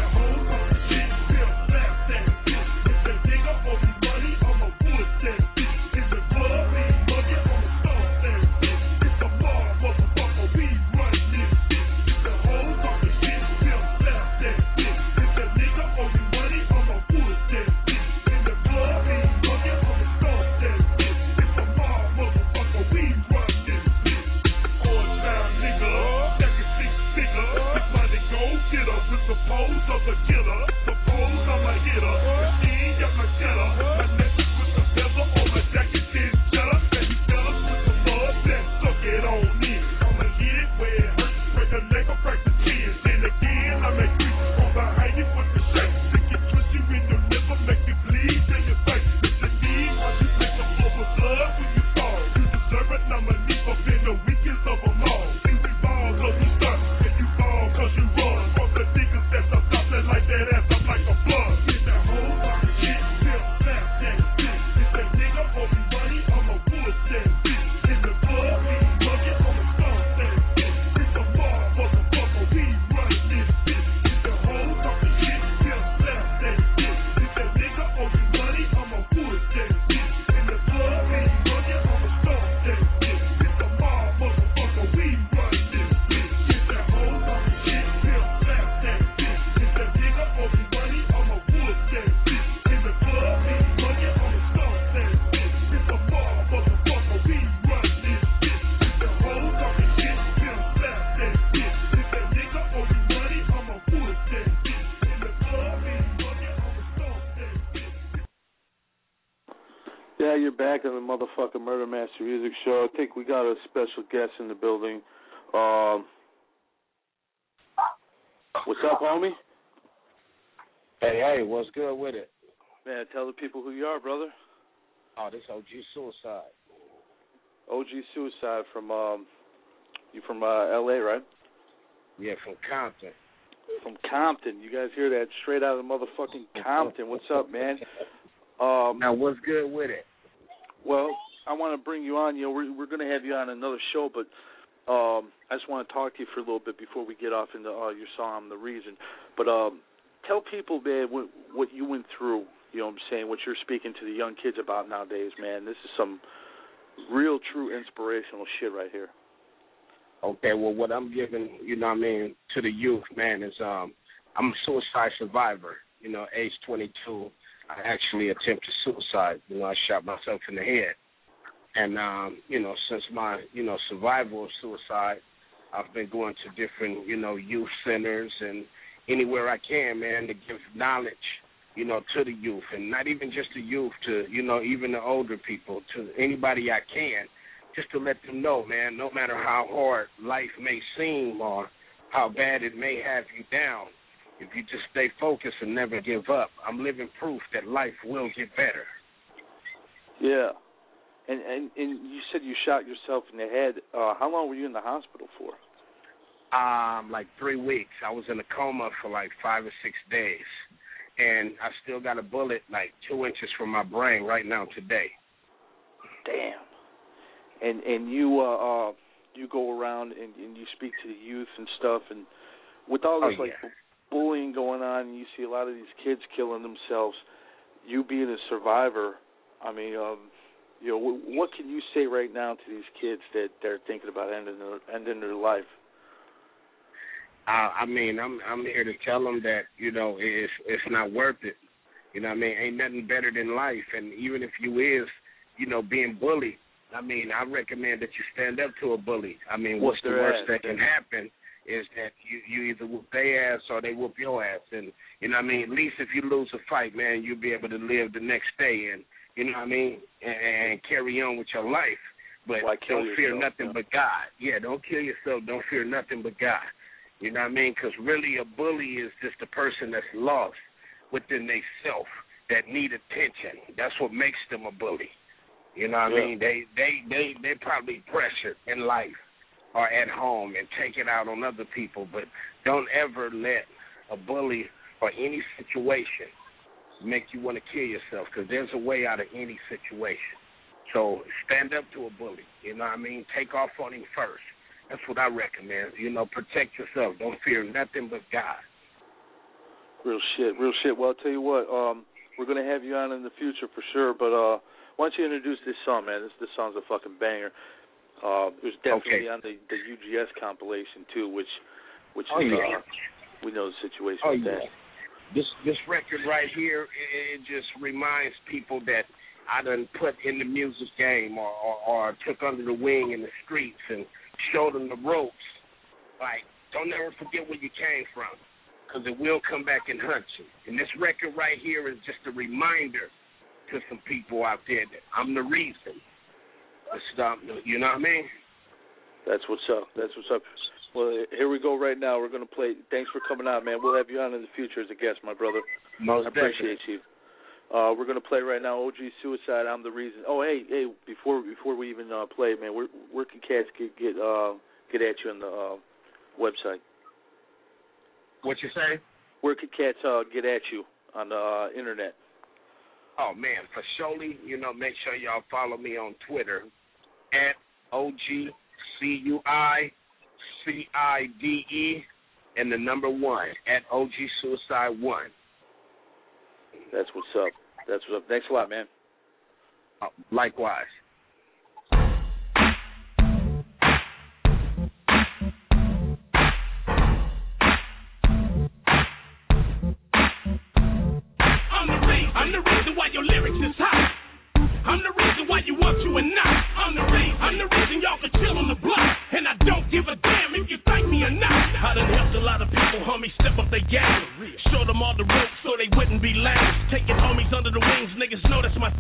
Speaker 16: That
Speaker 7: Yeah, you're back on the motherfucking Murder Master Music Show. I think we got a special guest in the building. What's up, homie?
Speaker 18: Hey, what's good with it?
Speaker 7: Man, tell the people who you are, brother.
Speaker 18: Oh, this OG Suicide.
Speaker 7: OG Suicide from, you from L.A., right?
Speaker 18: Yeah, from Compton.
Speaker 7: From Compton. You guys hear that straight out of motherfucking Compton. What's up, man?
Speaker 18: Now, what's good with it?
Speaker 7: Well, I want to bring you on. You know, we're going to have you on another show, but I just want to talk to you for a little bit before we get off into your song, I'm the Reason. But tell people, man, what you went through, you know what I'm saying, what you're speaking to the young kids about nowadays, man. This is some real, true inspirational shit right here.
Speaker 18: Okay, well, what I'm giving, you know what I mean, to the youth, man, is I'm a suicide survivor. You know, age 22, I actually attempted suicide. You know, I shot myself in the head. And, you know, since my, you know, survival of suicide, I've been going to different, you know, youth centers and anywhere I can, man, to give knowledge, you know, to the youth. And not even just the youth, to, you know, even the older people, to anybody I can, just to let them know, man, no matter how hard life may seem or how bad it may have you down, if you just stay focused and never give up, I'm living proof that life will get better.
Speaker 7: Yeah. And you said you shot yourself in the head. How long were you in the hospital for?
Speaker 18: Like 3 weeks. I was in a coma for like 5 or 6 days. And I still got a bullet like 2 inches from my brain right now today.
Speaker 7: Damn. And you go around and you speak to the youth and stuff, and with all this bullying going on, and you see a lot of these kids killing themselves. You being a survivor, I mean, you know, what can you say right now to these kids that they're thinking about ending their life?
Speaker 18: I mean, I'm here to tell them that, you know, it's not worth it. You know what I mean? Ain't nothing better than life. And even if you is, you know, being bullied, I mean, I recommend that you stand up to a bully. I mean, what's the worst that can happen is that you either whoop their ass or they whoop your ass. And, you know what I mean, at least if you lose a fight, man, you'll be able to live the next day and, you know what I mean, and carry on with your life. But don't fear nothing but God. Yeah, don't kill yourself. Don't fear nothing but God. You know what I mean? Because really a bully is just a person that's lost within themselves that need attention. That's what makes them a bully. You know what I mean? They probably pressured in life or at home and take it out on other people, but don't ever let a bully or any situation make you want to kill yourself, because there's a way out of any situation. So stand up to a bully. You know what I mean? Take off on him first. That's what I recommend. You know, protect yourself. Don't fear nothing but God.
Speaker 7: Real shit. Well, I'll tell you what, we're going to have you on in the future for sure, but why don't you introduce this song, man? This song's a fucking banger. It was definitely on the UGS compilation, too, which is, we know the situation with that.
Speaker 18: This record right here, it just reminds people that I done put in the music game or took under the wing in the streets and showed them the ropes. Like, don't ever forget where you came from, because it will come back and hunt you. And this record right here is just a reminder to some people out there that I'm the reason. You know what I mean?
Speaker 7: That's what's up. Well, here we go right now. We're going to play. Thanks for coming out, man. We'll have you on in the future as a guest, my brother.
Speaker 18: Most
Speaker 7: I appreciate you. We're going to play right now OG Suicide, I'm the Reason. Oh, hey, before we even play, man, where can cats get at you on the website?
Speaker 18: What you say?
Speaker 7: Where can cats get at you on the internet?
Speaker 18: Oh, man, for surely, you know, make sure y'all follow me on Twitter at OGCUICIDE and the number 1 at OG Suicide 1.
Speaker 7: That's what's up. Thanks a lot, man.
Speaker 18: Likewise.
Speaker 16: I'm the reason why your lyrics is hot. I'm the reason why you want to and not. I'm the reason y'all can chill on the block. And I don't give a damn if you thank me or not. I done helped a lot of people, homie, step up their game. Show them all the ropes so they wouldn't be lame. Taking homies under the wings, niggas know that's my thing.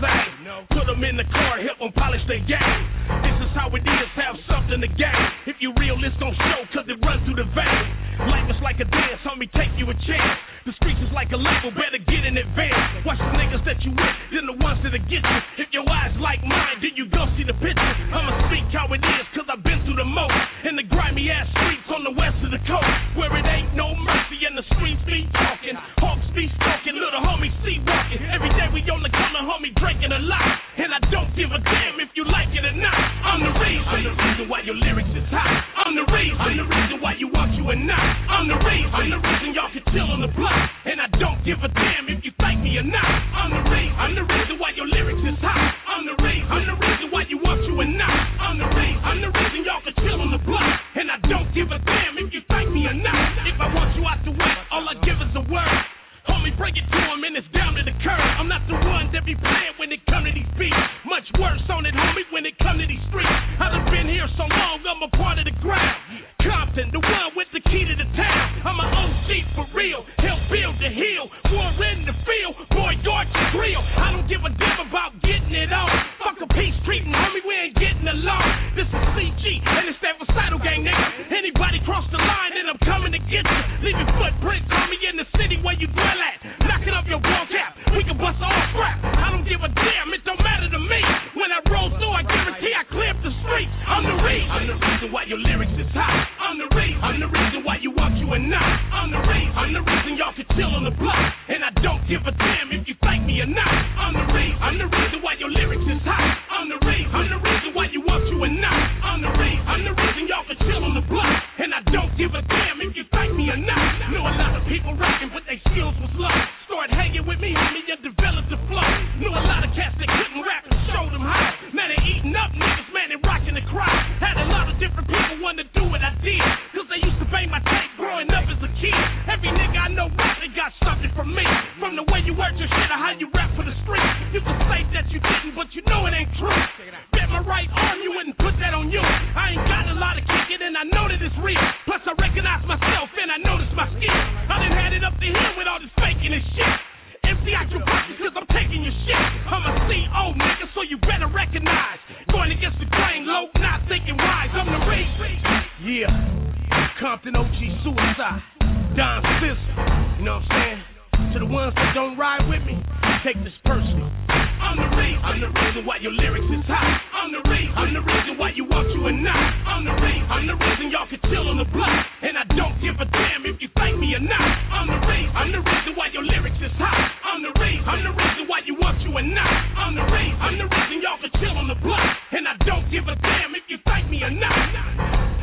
Speaker 8: Put them in the car, help them polish their game. This is how it is, have something to gain. If you real, it's gon' show, cause it runs through the vein. Life is like a dance, homie, take you a chance. The streets is like a label, better get in advance. Watch the niggas that you with, then the ones that'll get you. If your eyes like mine, then you go see the picture. I'ma speak how it is, cause I've been through the most. In the grimy ass streets on the west of the coast, where it ain't no mercy and the streets be talking. Hawks be stalking, little homie see walking. Every day we on the corner, homie, drinking a lot. And I don't give a damn if you like it or not. I'm the reason why your lyrics is hot. I'm the reason why you want you or not. I'm the reason y'all can chill on the block. And I don't give a damn if you thank me or not. I'm the reason why your lyrics is hot. I'm the reason why you want you or not. I'm the reason y'all can chill on the block. And I don't give a damn if you thank me or not. If I want you out the way, all I give is a word. Homie, bring it to him and it's down to the curb. I'm not the one that be playing when it come to these beats. Much worse on it, homie, when it come to these streets. I done been here so long, I'm a part of the ground. Compton, the one with the key to the town. I'm an OG for real, help build the hill. War in the field, boy, George the grill. I don't give a damn about getting it on. Fuck a peace treating, homie, we ain't getting along. This is CG, and it's that Recital gang, nigga. Anybody cross the line, and I'm coming to get you. Leaving footprints, homie, in the city where you dwell at. Knocking up your ball cap, we can bust all scrap. I don't give a damn, it don't matter to me. When I roll through, I guarantee I clear up the streets. I'm the reason why your lyrics is hot. I'm the reason why you want you or not. I'm the reason y'all can chill on the block. And I don't give a damn if you thank me or not. I'm the reason why your lyrics is hot. I'm the reason why you want you or not. I'm the reason y'all can chill on the block. And I don't give a damn if you thank me or not. Know a lot of people rapping, but they skills was low. Start hanging with me, homie, and develop the flow. Knew a lot of cats that couldn't rap and showed them how. Now they eating up niggas, man, and rocking the crowd. Had a lot of different people want to do what I did. Cause they used to bang my tape growing up as a kid. Every nigga I know rapping got something from me. From the way you work your shit or how you rap for the street. You can say that you didn't, but you know it ain't true. Bet my right arm, you wouldn't put that on you. I ain't got a lot of kicking and I know that it's real. Plus I recognize myself and I notice my skill. I done had it up to here with all this faking and shit. Empty out your pockets cause I'm taking your shit. I'm a CO nigga, so you better recognize. Going against the grain, low, not thinking wise. I'm the reason. Yeah, Compton OG suicide. Don sister, you know what I'm saying? To the ones that don't ride with me, take this personal. I'm the reason why your lyrics is hot. I'm the reason why you want you or not. I'm the reason y'all can chill on the block. And I don't give a damn if you thank me or not. I'm the reason why your lyrics is hot. I'm the reason why you want you or not. I'm the reason y'all can chill on the block. And I don't give a damn if you thank me or not.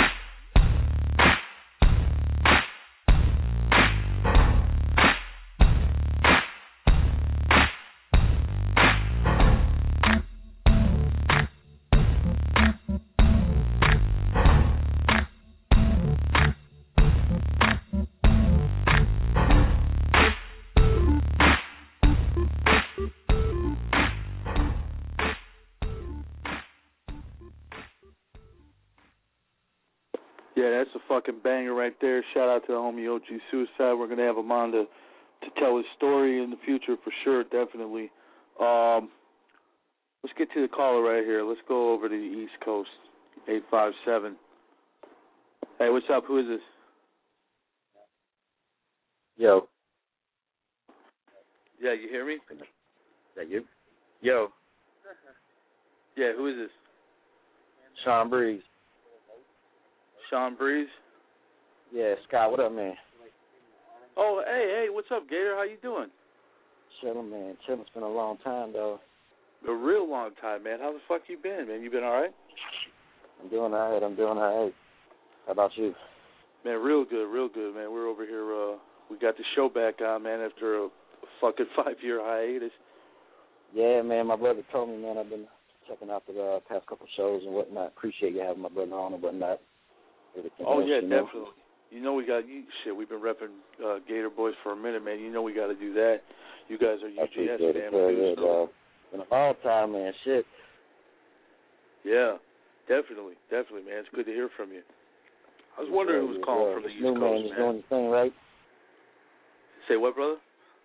Speaker 7: Yeah, that's a fucking banger right there. Shout out to the homie OG Suicide. We're going to have him on to tell his story in the future for sure, definitely. Let's get to the caller right here. Let's go over to the East Coast, 857. Hey, what's up? Who is this?
Speaker 19: Yo.
Speaker 7: Yeah, you hear me?
Speaker 19: Is that you? Yo.
Speaker 7: Yeah, who is this?
Speaker 19: Sean Breeze.
Speaker 7: Sean Breeze?
Speaker 19: Yeah, Scott, what up, man?
Speaker 7: Oh, hey, what's up, Gator? How you doing?
Speaker 19: Chillin', man. Chillin'. It's been a long time, though.
Speaker 7: A real long time, man. How the fuck you been, man? You been all right?
Speaker 19: I'm doing all right. How about you?
Speaker 7: Man, real good, man. We're over here, we got the show back on, man, after a fucking 5-year hiatus.
Speaker 19: Yeah, man, my brother told me, man, I've been checking out the past couple shows and whatnot. Appreciate you having my brother on and whatnot.
Speaker 7: Oh, yeah, definitely. You know we got, we've been repping Gator Boys for a minute, man. You know we got to do that. You guys are UGS, man.
Speaker 19: Been a long time, man. Shit.
Speaker 7: Yeah, definitely, man. It's good to hear from you. I was wondering who was calling from the East Coast,
Speaker 19: man. Is doing the thing, right?
Speaker 7: Say what, brother?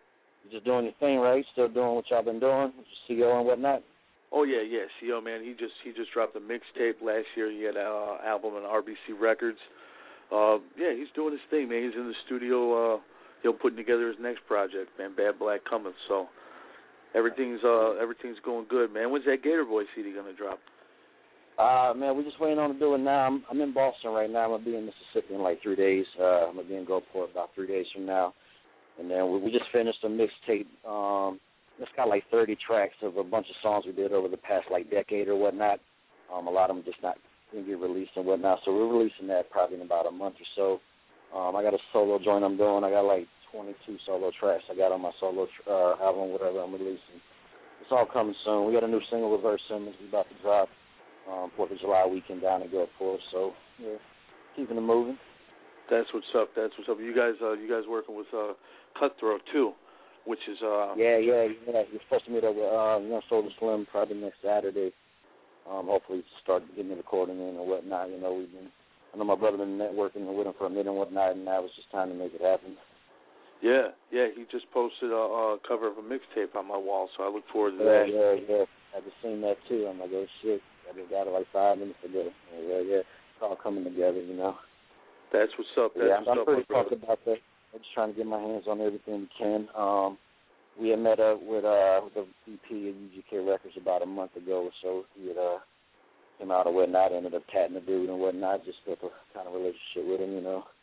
Speaker 19: You're just doing your thing, right? Still doing what y'all been doing, CO and whatnot?
Speaker 7: Oh, yeah, CO, man. He just dropped a mixtape last year. He had an album on RBC Records. Yeah, he's doing his thing, man. He's in the studio, putting together his next project, man, Bad Black coming. So everything's going good, man. When's that Gator Boy CD going to drop?
Speaker 19: Man, we're just waiting on to do it now. I'm in Boston right now. I'm going to be in Mississippi in like 3 days. I'm going to be in Gulfport about 3 days from now. And then we just finished a mixtape. It's got like 30 tracks of a bunch of songs we did over the past like decade or whatnot. A lot of them just not going to get released and whatnot. So we're releasing that probably in about a month or so. I got a solo joint I'm doing. I got like 22 solo tracks I got on my solo album, whatever I'm releasing. It's all coming soon. We got a new single with Verse Simmons we about to drop 4th of July weekend down in Gulfport. So, yeah, keeping it moving.
Speaker 7: That's what's up. You guys working with Cutthroat, too, which is...
Speaker 19: Yeah. You're supposed to meet up with Soulja Slim probably next Saturday. Hopefully start getting the recording in and whatnot. I know my brother been networking with him for a minute and whatnot, and now it's just time to make it happen.
Speaker 7: Yeah, he just posted a cover of a mixtape on my wall, so I look forward to that.
Speaker 19: Yeah. I just seen that too. I'm like, oh shit, I just got it like 5 minutes ago. Yeah, it's all coming together,
Speaker 7: That's what's up.
Speaker 19: I'm pretty pumped about that. I'm just trying to get my hands on everything we can. We had met up with the VP of UGK Records about a month ago or so. He had came out and whatnot, ended up tatting the dude and whatnot, just built a kind of relationship with him,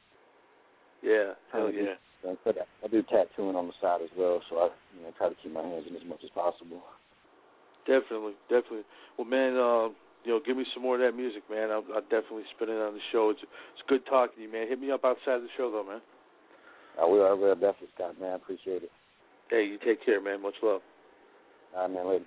Speaker 7: Yeah, hell yeah.
Speaker 19: I do tattooing on the side as well, so I try to keep my hands in as much as possible.
Speaker 7: Definitely. Well, man, give me some more of that music, man. I'll definitely spin it on the show. It's good talking to you, man. Hit me up outside the show, though, man.
Speaker 19: I will definitely, Scott, man. I appreciate it.
Speaker 7: Hey, you take care, man. Much love.
Speaker 19: All right, man. Later.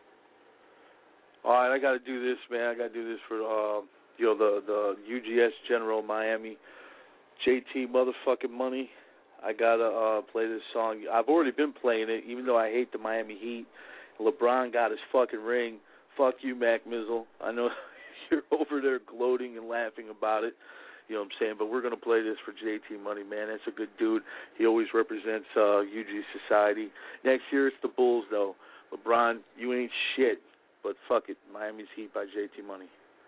Speaker 7: All right, I got to do this, man. I got to do this for the UGS General Miami, JT motherfucking Money. I got to play this song. I've already been playing it, even though I hate the Miami Heat. LeBron got his fucking ring. Fuck you, Mac Mizzle. I know you're over there gloating and laughing about it. You know what I'm saying? But we're going to play this for JT Money, man. That's a good dude. He always represents UG Society. Next year it's the Bulls, though. LeBron, you ain't shit. But fuck it. Miami's Heat by JT Money.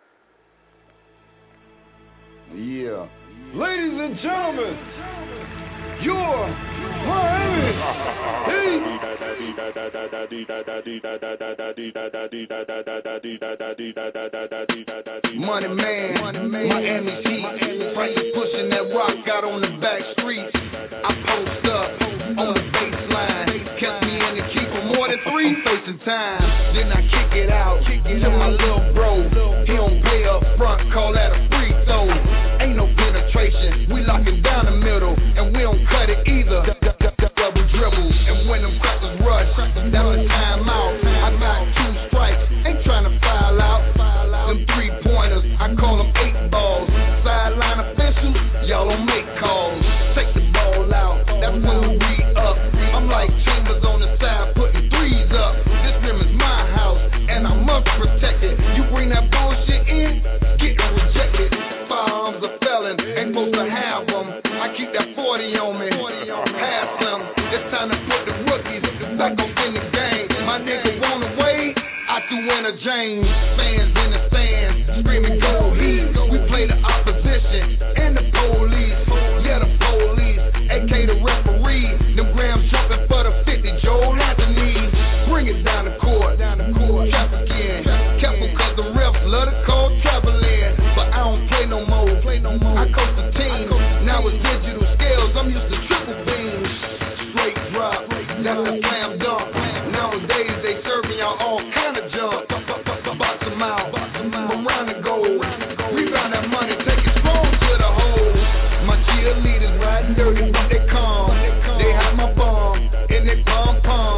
Speaker 14: Yeah. Ladies and gentlemen, your Miami Heat. Money man, Miami Heat. Frankie pushing that rock out on the back streets. I post up on the baseline. Catch me in the key for more than 3 facing time. Then I kick it out to my little bro. He don't pay up front, call that a free throw. Ain't no penetration, we locking down the middle, and we don't cut it either. Double dribble, and when them crackers rush, down the timeout. I got 2 strikes, ain't trying to foul out. Them 3-pointers, I call them 8 balls. Sideline officials, y'all don't make calls. Take the ball out, that's when we re-up. I'm like Chambers on the side, putting 3s up. This rim is my house, and I must protect it. You bring that bullshit in, getting rejected. Firearms a felon, ain't supposed to have them. I keep that 40 on me, pass them. It's time to put the rookies back up in the game. My nigga want away, I threw in a James. Fans in the stands, screaming go Heat. We play the opposition and the police. Yeah, the police, AK the referee. Them grams jumping for the 50, Joel Anthony. Bring it down the court, cap again. Careful cause the refs love to call travel in. But I don't play no more, I coach the team. Now it's digital scales, I'm used to triple beams. Straight drop, that's a slam dunk. Nowadays they serving y'all all kind of junk. Box them out, around the goal. Rebound that money, take it strong to the hole. My cheerleaders riding dirty, but they calm. They have my bomb, and they pom-pom.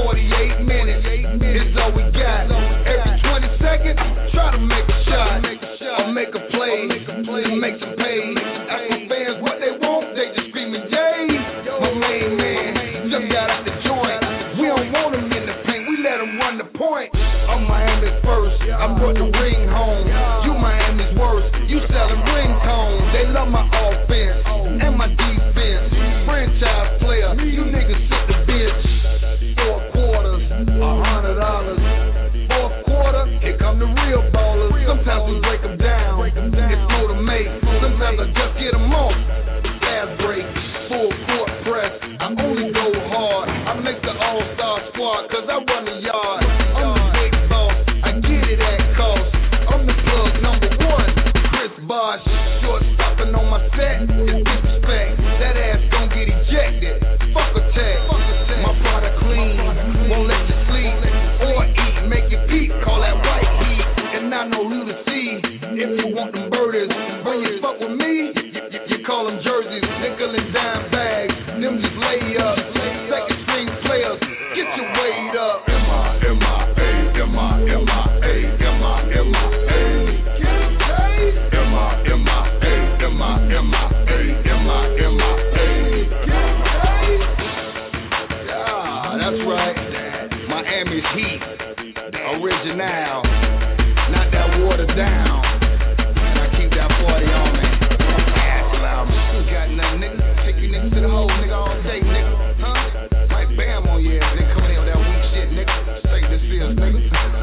Speaker 14: 48 minutes, it's all we got. Every 20 seconds, try to make a shot. Or make a play, make some pay. Ask my fans what they want, they just screaming yay. My main man, just got out the joint. We don't want them in the paint, we let them run the point. I'm Miami's first, I brought the ring home. You Miami's worst, you selling ringtones. They love my offense and my defense. Franchise player, you niggas sit the bench. and break them down. It's motivate. Sometimes I just get them off. Fast break, full court press. I only go hard. I make the all-star squad cause I run the yard. I'm the big boss. I get it at cost. I'm the plug number one. Chris Bosh. Short stopping on my set. It's disrespect. That ass gon' get ejected. Fuck a tag. My product clean. Won't let you sleep or eat. Make it peak. Call that white heat. And I know who to see. If you want them birders, when you fuck with me, you call them jerseys, nickel and dime bags. Them just lay up. Second string players, get your weight up. M-I-M-I-A, M-I-M-I-A, M-I-M-I-A. M-I-M-I-A, M-I-M-I-A, M-I-M-I-A. Yeah, that's right. Miami's Heat, original, not that watered down. And I keep that 40 on me. Ass loud, you got nothing, nigga. Take you niggas to the hole, nigga, all day, nigga. Huh? Might bam on your ass, nigga. Coming in with that weak shit, nigga. Take this serious, nigga.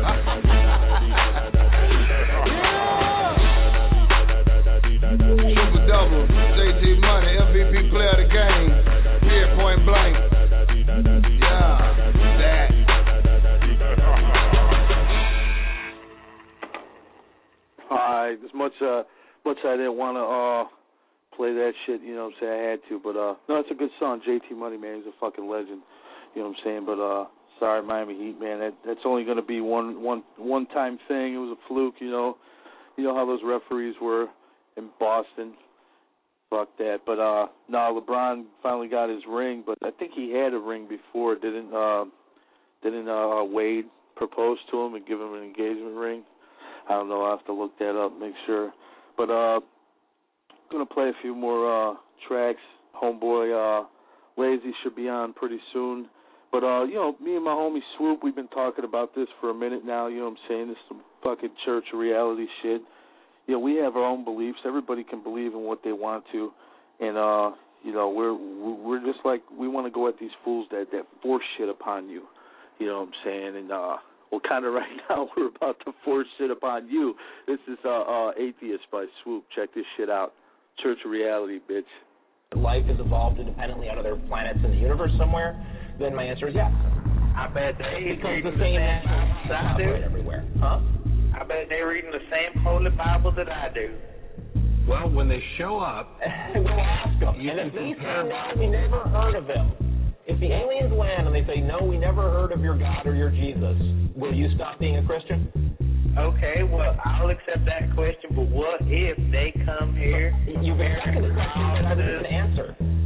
Speaker 14: Triple double, JT Money, MVP player of the game. Period, point blank. Yeah, that.
Speaker 7: Alright, as much I didn't want to play that shit, you know what I'm saying, I had to, but no, it's a good song. JT Money, man, he's a fucking legend, you know what I'm saying, but sorry, Miami Heat, man, that's only going to be one time thing. It was a fluke, you know how those referees were in Boston. Fuck that. But no, LeBron finally got his ring, but I think he had a ring before. Didn't Wade propose to him and give him an engagement ring? I don't know. I'll have to look that up, make sure. But I'm going to play a few more tracks. Homeboy Lazy should be on pretty soon. But, me and my homie Swoop, we've been talking about this for a minute now. You know what I'm saying? This is some fucking church reality shit. We have our own beliefs. Everybody can believe in what they want to. And, we're just like, we want to go at these fools that force shit upon you. You know what I'm saying? And, well, kind of right now, we're about to force shit upon you. This is Atheist by Swoop. Check this shit out. Church of Reality, bitch.
Speaker 20: Life has evolved independently on other planets in the universe somewhere, then my answer is yes.
Speaker 11: I bet they
Speaker 20: becomes the same right everywhere. Huh?
Speaker 11: I bet they're reading the same Holy Bible that I do.
Speaker 21: Well, when they show up,
Speaker 20: we'll ask them. And if they say no, we never heard of him. If the aliens land and they say, no, we never heard of your God or your Jesus, will you stop being a Christian?
Speaker 11: Okay, well, I'll accept that question, but what if they come here?
Speaker 20: You've answered the question that I didn't answer.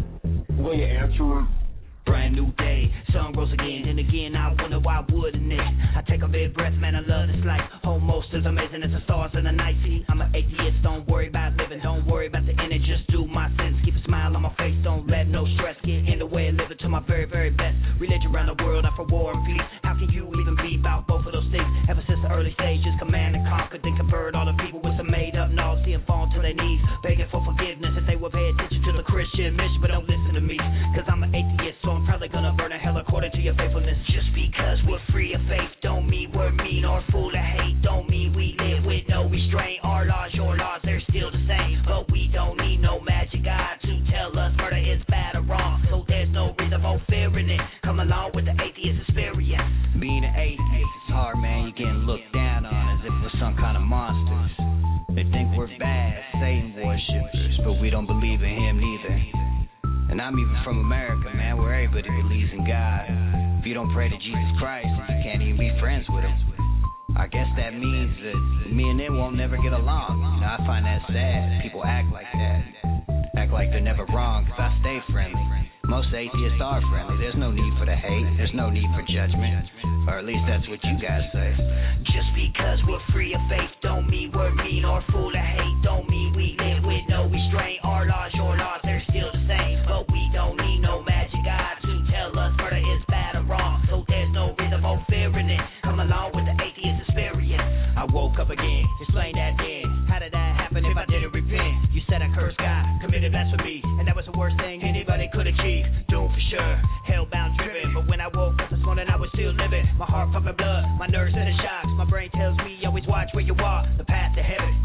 Speaker 20: Will you answer?
Speaker 8: Brand new day, sun rose again, and again I wonder why wouldn't it? I take a big breath, man, I love this life. Almost as amazing as the stars in the night. See, I'm an atheist, don't worry about living, don't worry about the end, just do my sins. Keep a smile on my face, don't let no stress get in the way of living to my very, very best. Religion around the world, not for war and peace. How can you even be about both of those things? Ever since the early stages, command and conquer, then convert all the people with some made up nausea and fall to their knees, begging for forgiveness if they will pay attention to the Christian mission, but don't listen to me, cause I'm an atheist, so I'm probably gonna burn in hell according to your faithfulness. Just because we're free of faith don't mean we're mean or full of hate. Don't mean we live with no restraint. Our laws, your laws, they're still the same. But we don't need no magic God to tell us murder is bad or wrong. So there's no reason for fearing it. Come along with the atheist experience.
Speaker 9: Being an atheist is hard, man. You're getting looked down on as if we're some kind of monsters. They think we're bad, Satan worshippers, but we don't believe in him neither. And I'm even from America, man, where everybody believes in God. If you don't pray to Jesus Christ, you can't even be friends with him. I guess that means that me and them won't never get along. I find that sad. People act like that. Act like they're never wrong, because I stay friendly. Most atheists are friendly. There's no need for the hate. There's no need for judgment. Or at least that's what you guys say.
Speaker 8: Just because we're free of faith don't mean we're mean or full of hate. Don't mean we live with no restraint. Our laws, your laws, they're still the same. But we don't need no magic God to tell us murder is bad or wrong. So there's no reason for fearing it. Come along with the atheist experience.
Speaker 9: I woke up again, explain that then. How did that happen if I didn't repent? You said I cursed God, committed blasphemy, and that was the worst thing anybody could achieve. Doomed for sure, hellbound driven. But when I woke up this morning, I was still living. My heart pumping blood, my nerves in the shocks. My brain tells me always watch where you are. The path to heaven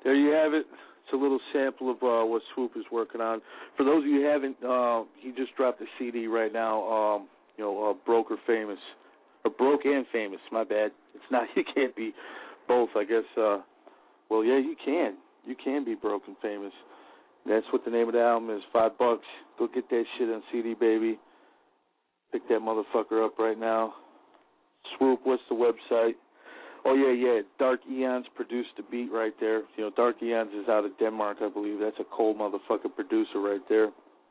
Speaker 7: There you have it. It's a little sample of what Swoop is working on. For those of you who haven't, he just dropped a CD right now, Broke or Famous. Or Broke and Famous, my bad. It's not, you can't be both, I guess. Well, yeah, you can. You can be broke and famous. That's what the name of the album is, $5. Go get that shit on CD, baby. Pick that motherfucker up right now. Swoop, what's the website? Oh, yeah. Dark Eons produced the beat right there. Dark Eons is out of Denmark, I believe. That's a cold motherfucking producer right there.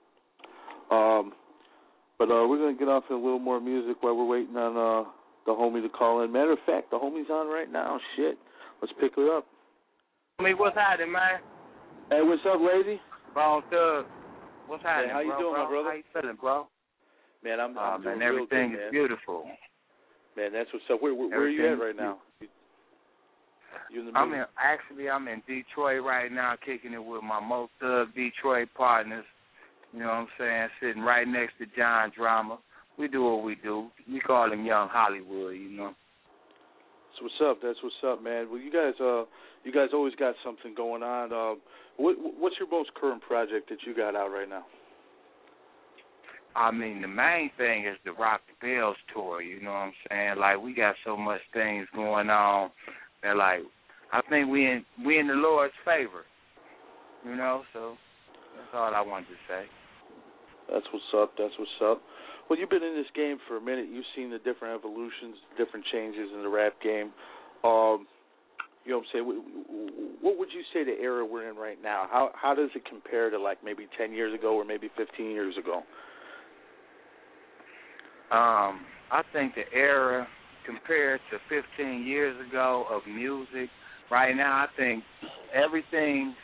Speaker 7: But we're going to get off in a little more music while we're waiting on the homie to call in. Matter of fact, the homie's on right now. Shit. Let's pick her up.
Speaker 2: Homie, what's happening, man?
Speaker 7: Hey, what's up, lady?
Speaker 2: Bro, Doug. What's happening,
Speaker 7: how you doing, my brother?
Speaker 2: How you feeling, bro?
Speaker 7: Man, I'm doing
Speaker 2: man, everything
Speaker 7: real good,
Speaker 2: is beautiful.
Speaker 7: Man, that's what's up. Where are you at right now? You in the
Speaker 2: I'm in Detroit right now, kicking it with my Mo Thug Detroit partners. You know what I'm saying? Sitting right next to John Drama. We do what we do. We call him Young Hollywood, you know.
Speaker 7: That's what's up, man. Well, you guys always got something going on. What's your most current project that you got out right now?
Speaker 2: I mean, the main thing is the Rock the Bells tour, you know what I'm saying? Like, we got so much things going on that, like, I think we in the Lord's favor, you know? So that's all I wanted to say. That's what's up. Well, you've been in this game for a minute. You've seen the different evolutions, different changes in the rap game. You know what I'm saying? What would you say the era we're in right now? How does it compare to, like, maybe 10 years ago or maybe 15 years ago? I think the era compared to 15 years ago of music, right now I think everything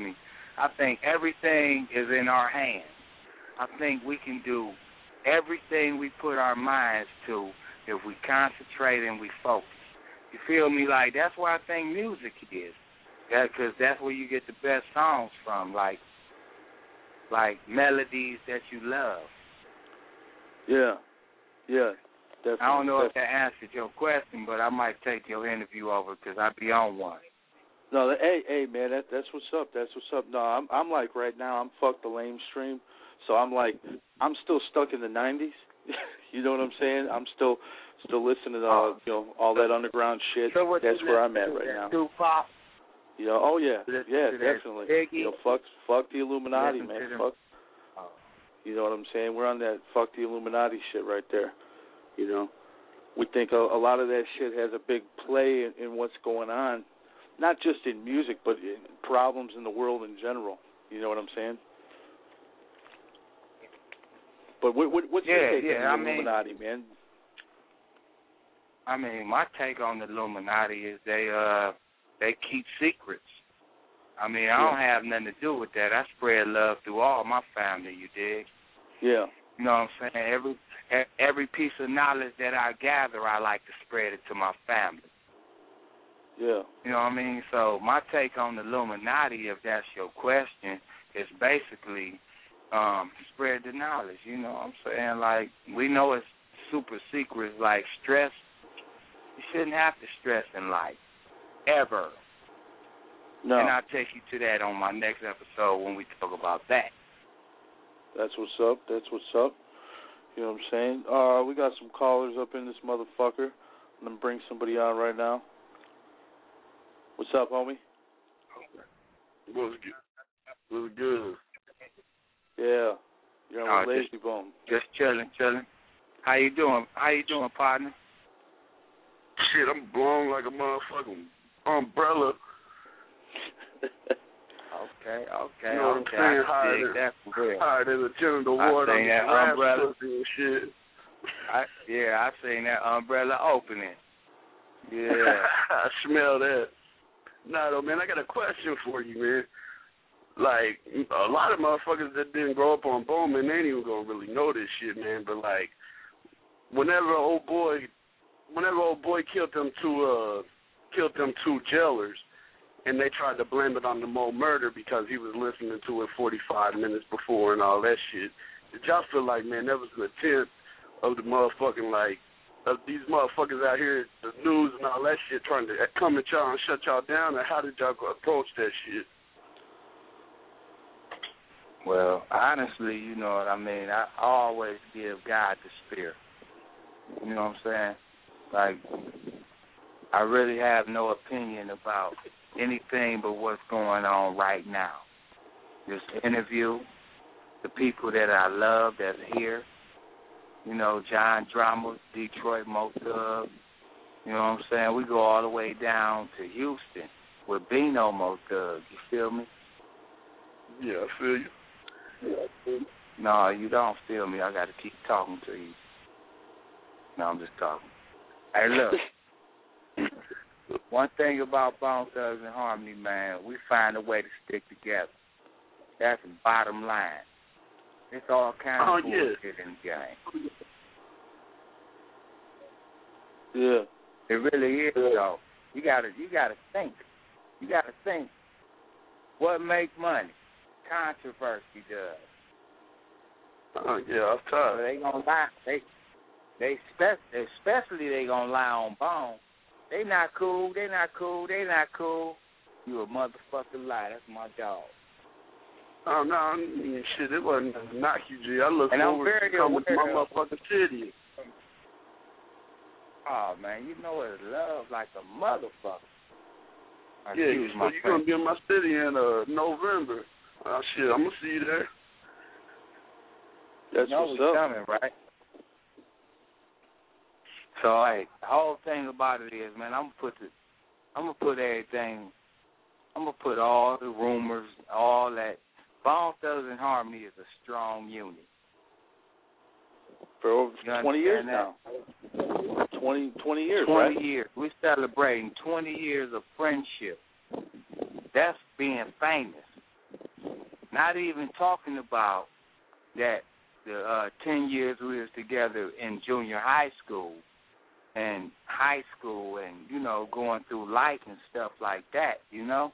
Speaker 2: is in our hands. I think we can do everything we put our minds to if we concentrate and we focus. You feel me? Like, that's why I think music is. Because that's where you get the best songs from, like melodies that you love. Yeah, definitely. I don't know if that answered your question, but I might take your interview over because I be on one. No, hey, man, that's what's up. That's what's up. No, I'm like right now, I'm fucked the lamestream. So I'm still stuck in the 90s. You know what I'm saying? I'm still listening to all that underground shit. So that's where I'm at right now. Tupac. Oh yeah, definitely. Fuck the Illuminati, man. Fuck. You know what I'm saying? We're on that fuck the Illuminati shit right there. You know, we think a lot of that shit has a big play in what's going on, not just in music, but in problems in the world in general. You know what I'm saying? But what's your take on the Illuminati, man? I mean, my take on the Illuminati is they keep secrets. I mean, I don't have nothing to do with that. I spread love through all my family, you dig? Yeah. You know what I'm saying? Every piece of knowledge that I gather, I like to spread it to my family. Yeah. You know what I mean? So my take on the Illuminati, if that's your question, is basically spread the knowledge. You know what I'm saying? Like, we know it's super secret, like stress. You shouldn't have to stress in life, ever. No. And I'll take you to that on my next episode when we talk about that. That's what's up. You know what I'm saying? We got some callers up in this motherfucker. I'm going to bring somebody on right now. What's up, homie?
Speaker 22: What's good?
Speaker 7: Yeah. You're on with Lazy Bone. Just chilling. How you doing, partner?
Speaker 22: Shit, I'm blown like a motherfucking umbrella.
Speaker 2: Okay.
Speaker 22: You know what I'm saying? Higher than the genital ward on the umbrella and shit. I seen that umbrella opening. Yeah. I smell that. Nah, though, man, I got a question for you, man. Like, a lot of motherfuckers that didn't grow up on Bowman, they ain't even gonna really know this shit, man. But like, whenever old boy killed them two jailers, and they tried to blame it on the Mo murder because he was listening to it 45 minutes before and all that shit. Did y'all feel like, man, that was an attempt of the motherfucking, like, these motherfuckers out here, the news and all that shit, trying to come at y'all and shut y'all down, and how did y'all approach that shit?
Speaker 2: Well, honestly, you know what I mean? I always give God the spirit. You know what I'm saying? Like, I really have no opinion about anything but what's going on right now. Just interview the people that I love that's here. You know, John Drama, Detroit Mothug. You know what I'm saying? We go all the way down to Houston with Bino Mothug. You feel me?
Speaker 22: Yeah, I feel you.
Speaker 2: No, you don't feel me. I got to keep talking to you. No, I'm just talking. Hey, look. One thing about Bone Thugs and Harmony, man, we find a way to stick together. That's the bottom line. It's all kinds of bullshit in the game.
Speaker 7: Yeah.
Speaker 2: It really is, though. You gotta think. You gotta think. What makes money? Controversy does.
Speaker 22: Yeah, I'm tired.
Speaker 2: So they gonna lie. They especially they gonna lie on Bone. They not cool. They not cool. They not cool. You a motherfucking lie. That's my dog.
Speaker 22: Oh no, shit, it wasn't not you, G. I look forward to coming to my motherfucking city.
Speaker 2: Oh man, you know it's love like a motherfucker.
Speaker 22: Yeah, so you're gonna be in my city in November. Shit, I'm gonna see you there.
Speaker 7: That's what's up.
Speaker 2: Coming, right? So, hey, the whole thing about it is, man, I'm gonna put everything. I'm gonna put all the rumors, all that. Bone Thugs and Harmony is a strong unit.
Speaker 7: For over 20 years now. 20 years,
Speaker 2: 20
Speaker 7: right?
Speaker 2: years. We're celebrating 20 years of friendship. That's being famous. Not even talking about that the 10 years we was together in junior high school and you know, going through life and stuff like that, you know?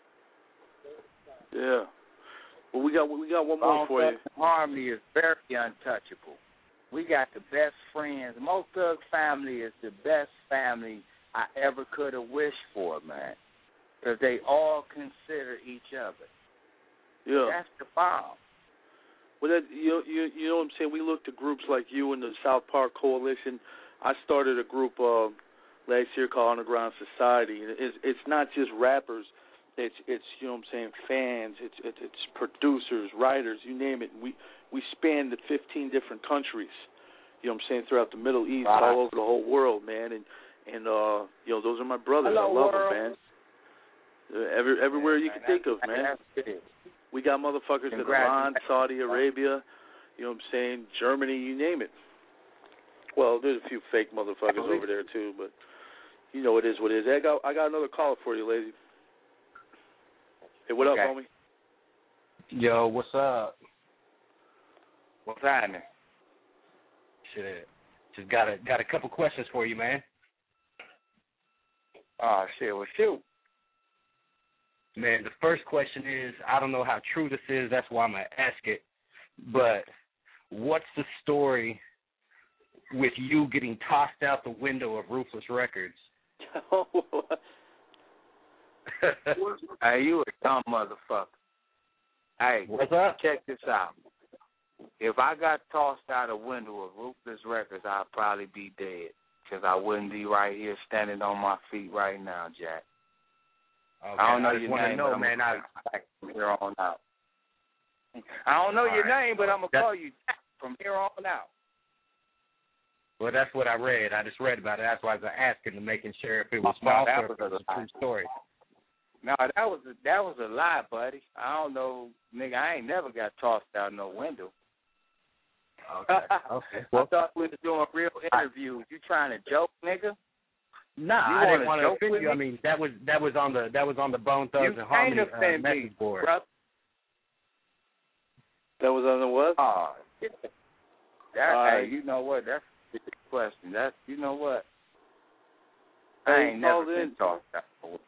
Speaker 7: Yeah. Well, we got one more for you.
Speaker 2: Harmony is very untouchable. We got the best friends. Mothug family is the best family I ever could have wished for, man. Because they all consider each other.
Speaker 7: Yeah.
Speaker 2: That's the bomb.
Speaker 7: Well, that, you know what I'm saying? We look to groups like you and the South Park Coalition. I started a group last year called Underground Society. It's not just rappers. It's you know what I'm saying, fans. It's producers, writers, you name it. We span the 15 different countries. You know what I'm saying, throughout the Middle East, all over the whole world, man. And you know, those are my brothers.
Speaker 2: Hello,
Speaker 7: I love
Speaker 2: world.
Speaker 7: them, man. Everywhere you can think of, man. We got motherfuckers in Iran, Saudi Arabia, you know what I'm saying, Germany, you name it. Well, there's a few fake motherfuckers over there too, but you know it is what it is. I got another caller for you, lady. Hey, what up, homie?
Speaker 4: Yo, what's up?
Speaker 2: What's happening?
Speaker 4: Shit, just got a couple questions for you, man.
Speaker 2: Oh shit, well shoot.
Speaker 4: Man, the first question is, I don't know how true this is, that's why I'm going to ask it, but what's the story with you getting tossed out the window of Ruthless Records?
Speaker 2: Hey, you a dumb motherfucker. Hey,
Speaker 4: what's up?
Speaker 2: Check this out. If I got tossed out a window of Ruthless Records, I'd probably be dead, because I wouldn't be right here standing on my feet right now, Jack.
Speaker 4: Okay,
Speaker 2: I don't know
Speaker 4: I just
Speaker 2: your
Speaker 4: want to
Speaker 2: name,
Speaker 4: know,
Speaker 2: but
Speaker 4: man.
Speaker 2: from here on out. I don't know your name, but I'm going to call you Jack from here on out.
Speaker 4: Well, that's what I read. I just read about it. That's why I was asking, to making sure if it was false or if it was a true story.
Speaker 2: No, that was a lie, buddy. I don't know, nigga. I ain't never got tossed out no window.
Speaker 4: Okay. Well,
Speaker 2: I thought we was doing real interviews. You trying to joke, nigga?
Speaker 4: Nah, I didn't want to offend you. I mean, that was on the Bone Thugs and Harmony message board.
Speaker 2: Brother.
Speaker 7: That was on the what?
Speaker 2: Oh, hey, you know what? That's a good question. You know what? I ain't never been tossed out.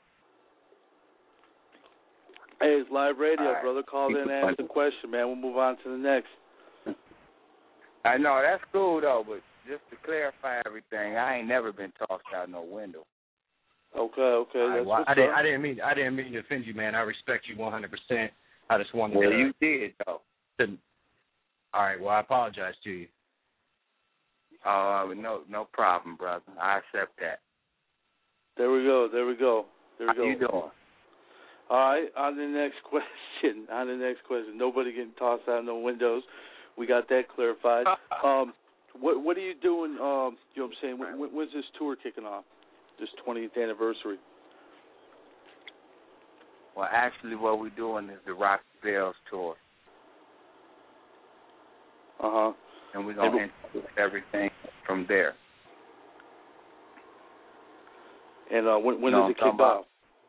Speaker 7: Hey, it's live radio, brother. Call in and ask the question, man. We'll move on to the next.
Speaker 2: I know, that's cool, though, but just to clarify everything, I ain't never been tossed out no window.
Speaker 7: Okay.
Speaker 4: Right, well, I didn't mean to offend you, man. I respect you 100%. I just wanted to.
Speaker 2: Well, you did though.
Speaker 4: All right. Well, I apologize to you.
Speaker 2: No problem, brother. I accept that.
Speaker 7: There we go.
Speaker 2: How you doing?
Speaker 7: All right. On the next question. Nobody getting tossed out no windows. We got that clarified. What are you doing? You know what I'm saying? When's this tour kicking off? This 20th anniversary.
Speaker 2: Well, actually, what we're doing is the Rock the Bells tour. And we're going to introduce everything from there.
Speaker 7: And when does it kick off?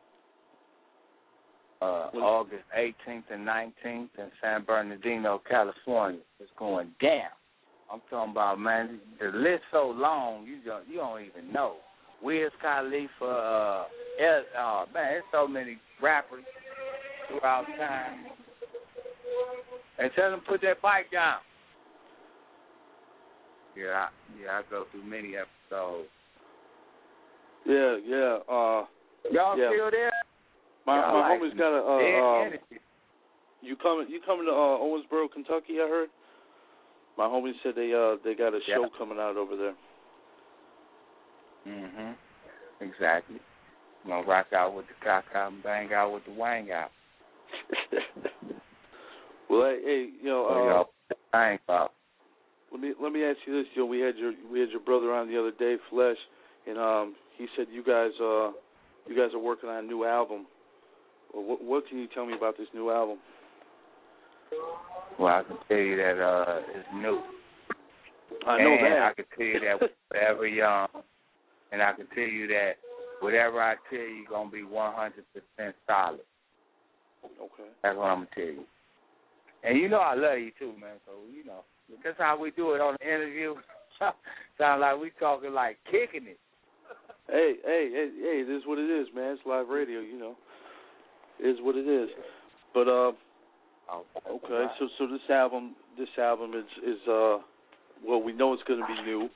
Speaker 2: August 18th and 19th in San Bernardino, California. It's going down. I'm talking about, man, the list so long, you don't even know. Wiz Khalifa, man, there's so many rappers throughout time. And tell them put that bike down. Yeah, I go through many episodes.
Speaker 7: Yeah.
Speaker 2: Y'all still there?
Speaker 7: My homie's got a. You coming to Owensboro, Kentucky? I heard. My homie said they got a show coming out over there.
Speaker 2: Exactly. I'm gonna rock out with the cock out and bang out with the wang out.
Speaker 7: Well, hey,
Speaker 2: bang out.
Speaker 7: Let me ask you this. We had your brother on the other day, Flesh, and he said you guys are working on a new album. Well, what can you tell me about this new album?
Speaker 2: Well, I can tell you that it's new.
Speaker 7: I know that.
Speaker 2: I can tell you that we're forever young. And I can tell you that whatever I tell you is going to be 100% solid.
Speaker 7: Okay.
Speaker 2: That's what I'm going to tell you. And you know I love you too, man. So, that's how we do it on the interview. Sound like we talking like kicking it.
Speaker 7: Hey, it is what it is, man. It's live radio, It is what it is. But, okay, so this album is well, we know it's going to be new.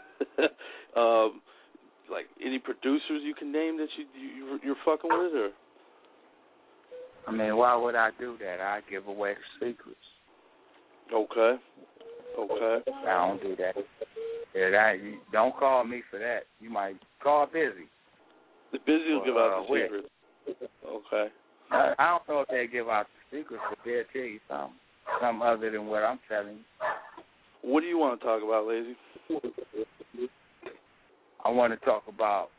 Speaker 7: Like any producers you can name that you're fucking with, or?
Speaker 2: I mean, why would I do that? I give away the secrets.
Speaker 7: Okay.
Speaker 2: I don't do that. You don't call me for that. You might call Busy.
Speaker 7: The Busy will give out the secrets. Okay.
Speaker 2: I don't know if they give out the secrets, but they'll tell you something other than what I'm telling you.
Speaker 7: What do you want to talk about, Lazy?
Speaker 2: I want to talk about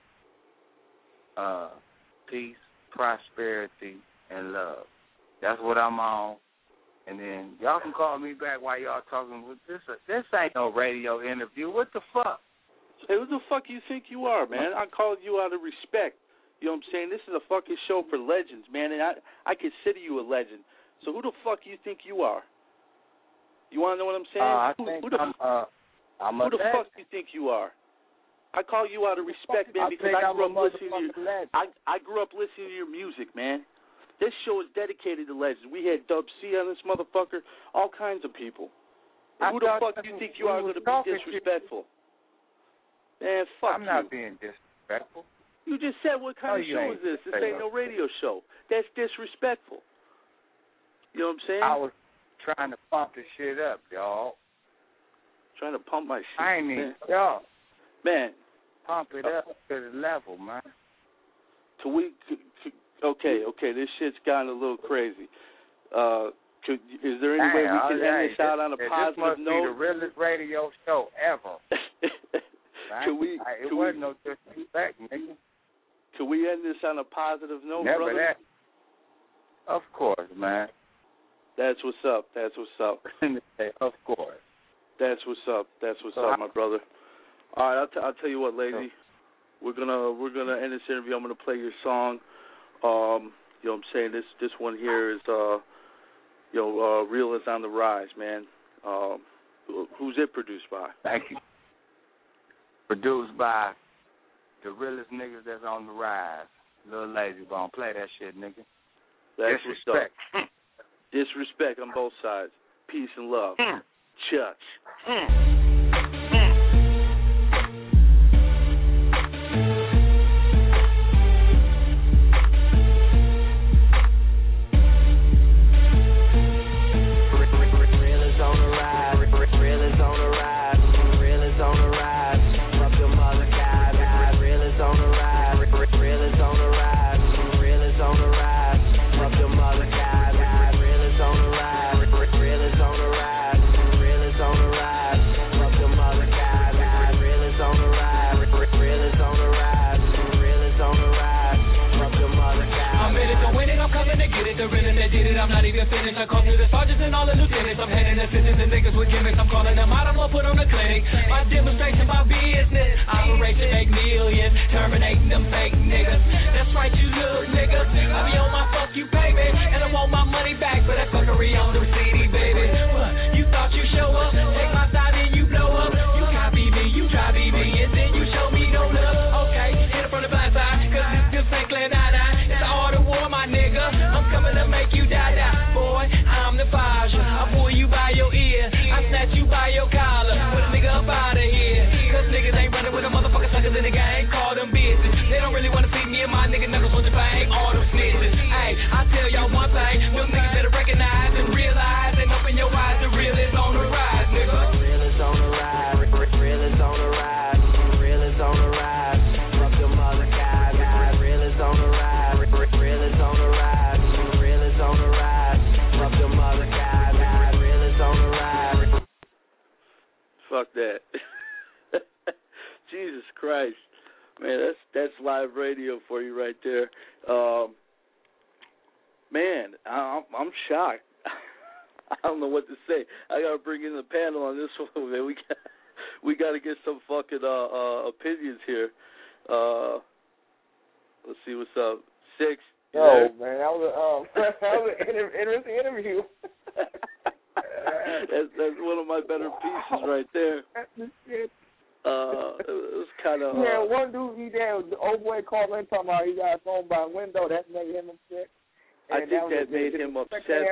Speaker 2: peace, prosperity, and love. That's what I'm on. And then y'all can call me back while y'all talking. This ain't no radio interview. What the fuck?
Speaker 7: Hey, who the fuck you think you are, man? I called you out of respect. You know what I'm saying? This is a fucking show for legends, man, and I consider you a legend. So who the fuck you think you are? You want to know what I'm saying? Who the fuck do you think you are? I call you out of respect, man, because I grew up listening to your music, man. This show is dedicated to legends. We had Dub C on this motherfucker, all kinds of people. Who the fuck do you think you are going to be disrespectful? Man, fuck you.
Speaker 2: I'm not being disrespectful.
Speaker 7: You just said, what kind of show is this? This ain't no radio show. That's disrespectful. You know what I'm saying?
Speaker 2: I was trying to pump the shit up, y'all.
Speaker 7: Trying to pump my shit.
Speaker 2: I mean, y'all.
Speaker 7: Man.
Speaker 2: Pump it up to the level, man.
Speaker 7: Okay, this shit's gotten a little crazy. Is there any way we can end this out on a positive note?
Speaker 2: This must be the realest radio show ever. It wasn't no disrespect, nigga.
Speaker 7: Can we end this on a positive note,
Speaker 2: Never
Speaker 7: brother?
Speaker 2: That. Of course, man.
Speaker 7: That's what's up.
Speaker 2: Of course.
Speaker 7: That's what's up, my brother. All right, I'll tell you what, lady. We're gonna end this interview. I'm gonna play your song. You know what I'm saying? This one here is Real is on the Rise, man. Who's it produced by?
Speaker 2: Thank you. Produced by the realest niggas that's on the rise. Little Lazy Bone. Play that shit, nigga.
Speaker 7: That's
Speaker 2: disrespect.
Speaker 7: Disrespect on both sides. Peace and love. Church.
Speaker 9: I'm coming to get it. The realest that did it, I'm not even finished. I call through the sergeants and all the lieutenants. I'm heading assistants and niggas with gimmicks. I'm calling them out, I'm gonna put on the clinic. My demonstration, my business. Operation make millions, terminating them fake niggas. That's right, you little niggas. I be on my fuck you payment, and I want my money back for that fuckery on the CD, baby. What? You thought you show up, take my side and you blow up. You copy me, you try be me, and then you show me no love. Okay, hit it from the blind side, cause it's still St. Clair 99. It's the art of war, my nigga. I'm coming to make you die. Boy, I'm the Faja. I pull you by your ear, I snatch you by your collar. Put a nigga up out of here, cause niggas ain't running with a motherfucker suckers in the gang. Call them bitches. They don't really wanna see me and my nigga knuckles on the bang. All them snitches. Hey, I tell y'all one thing, them niggas better recognize and realize and open your eyes. The real is on the rise, nigga.
Speaker 15: Real is on the rise. Real is on the rise. Real is on the rise. Fuck them other guys. Real is on the rise. Real is on the rise. Real is on the rise. Fuck them other guys. Real is on the rise.
Speaker 7: Fuck that. Jesus Christ. Man, that's live radio for you right there. Man, I'm shocked. I don't know what to say. I gotta bring in the panel on this one, man. We gotta get some fucking opinions here. Let's see what's up. 6.
Speaker 10: Oh man, that was an interesting interview.
Speaker 7: That's one of my better pieces right there. It was kind of.
Speaker 10: Yeah, one dude, the old boy called in talking about he got a phone by a window. That made him upset.
Speaker 7: I think that made him upset,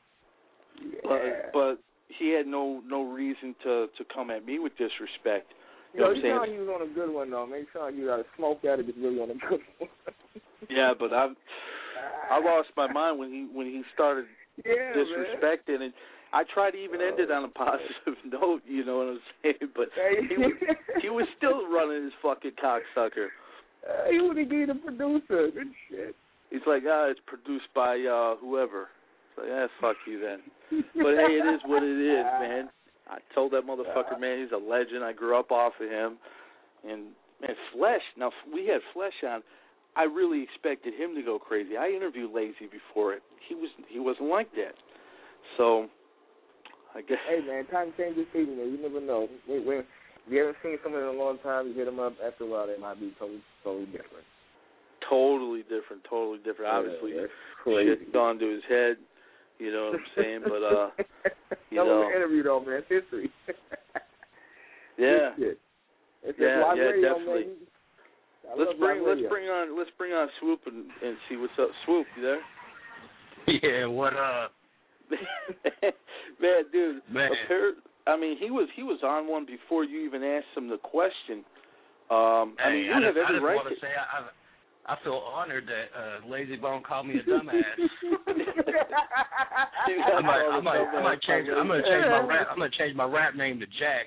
Speaker 7: but he had no reason to come at me with disrespect. You know what I'm saying?
Speaker 10: You was on a good one though. Make sure you got to smoke at it. It's really on a good one.
Speaker 7: Yeah, but I lost my mind when he started disrespecting, and I tried to even end it on a positive note. You know what I'm saying? But he was still running his fucking cocksucker.
Speaker 10: He would be the producer. Good shit.
Speaker 7: He's like, it's produced by whoever. It's like, fuck you then. But hey, it is what it is, man. I told that motherfucker, man, he's a legend. I grew up off of him. And, man, Flesh, now we had Flesh on. I really expected him to go crazy. I interviewed Lazy before it. He wasn't like that. So, I guess.
Speaker 10: Hey, man, time changes people, man. You never know. If you haven't seen someone in a long time, you hit them up, after a while, they might be totally different.
Speaker 7: Totally different. Obviously, shit's gone to his head. You know what I'm saying? But, you know.
Speaker 10: That interview, though, man. It's history.
Speaker 7: Yeah.
Speaker 10: It's
Speaker 7: radio, definitely. Man. Let's bring on Swoop and see what's up. Swoop, you there?
Speaker 4: Yeah, what up?
Speaker 7: Man, dude. Man. I mean, he was on one before you even asked him the question. I mean, you have every right to say
Speaker 4: I feel honored that Lazy Bone called me a dumbass. I'm gonna change my rap name to Jack.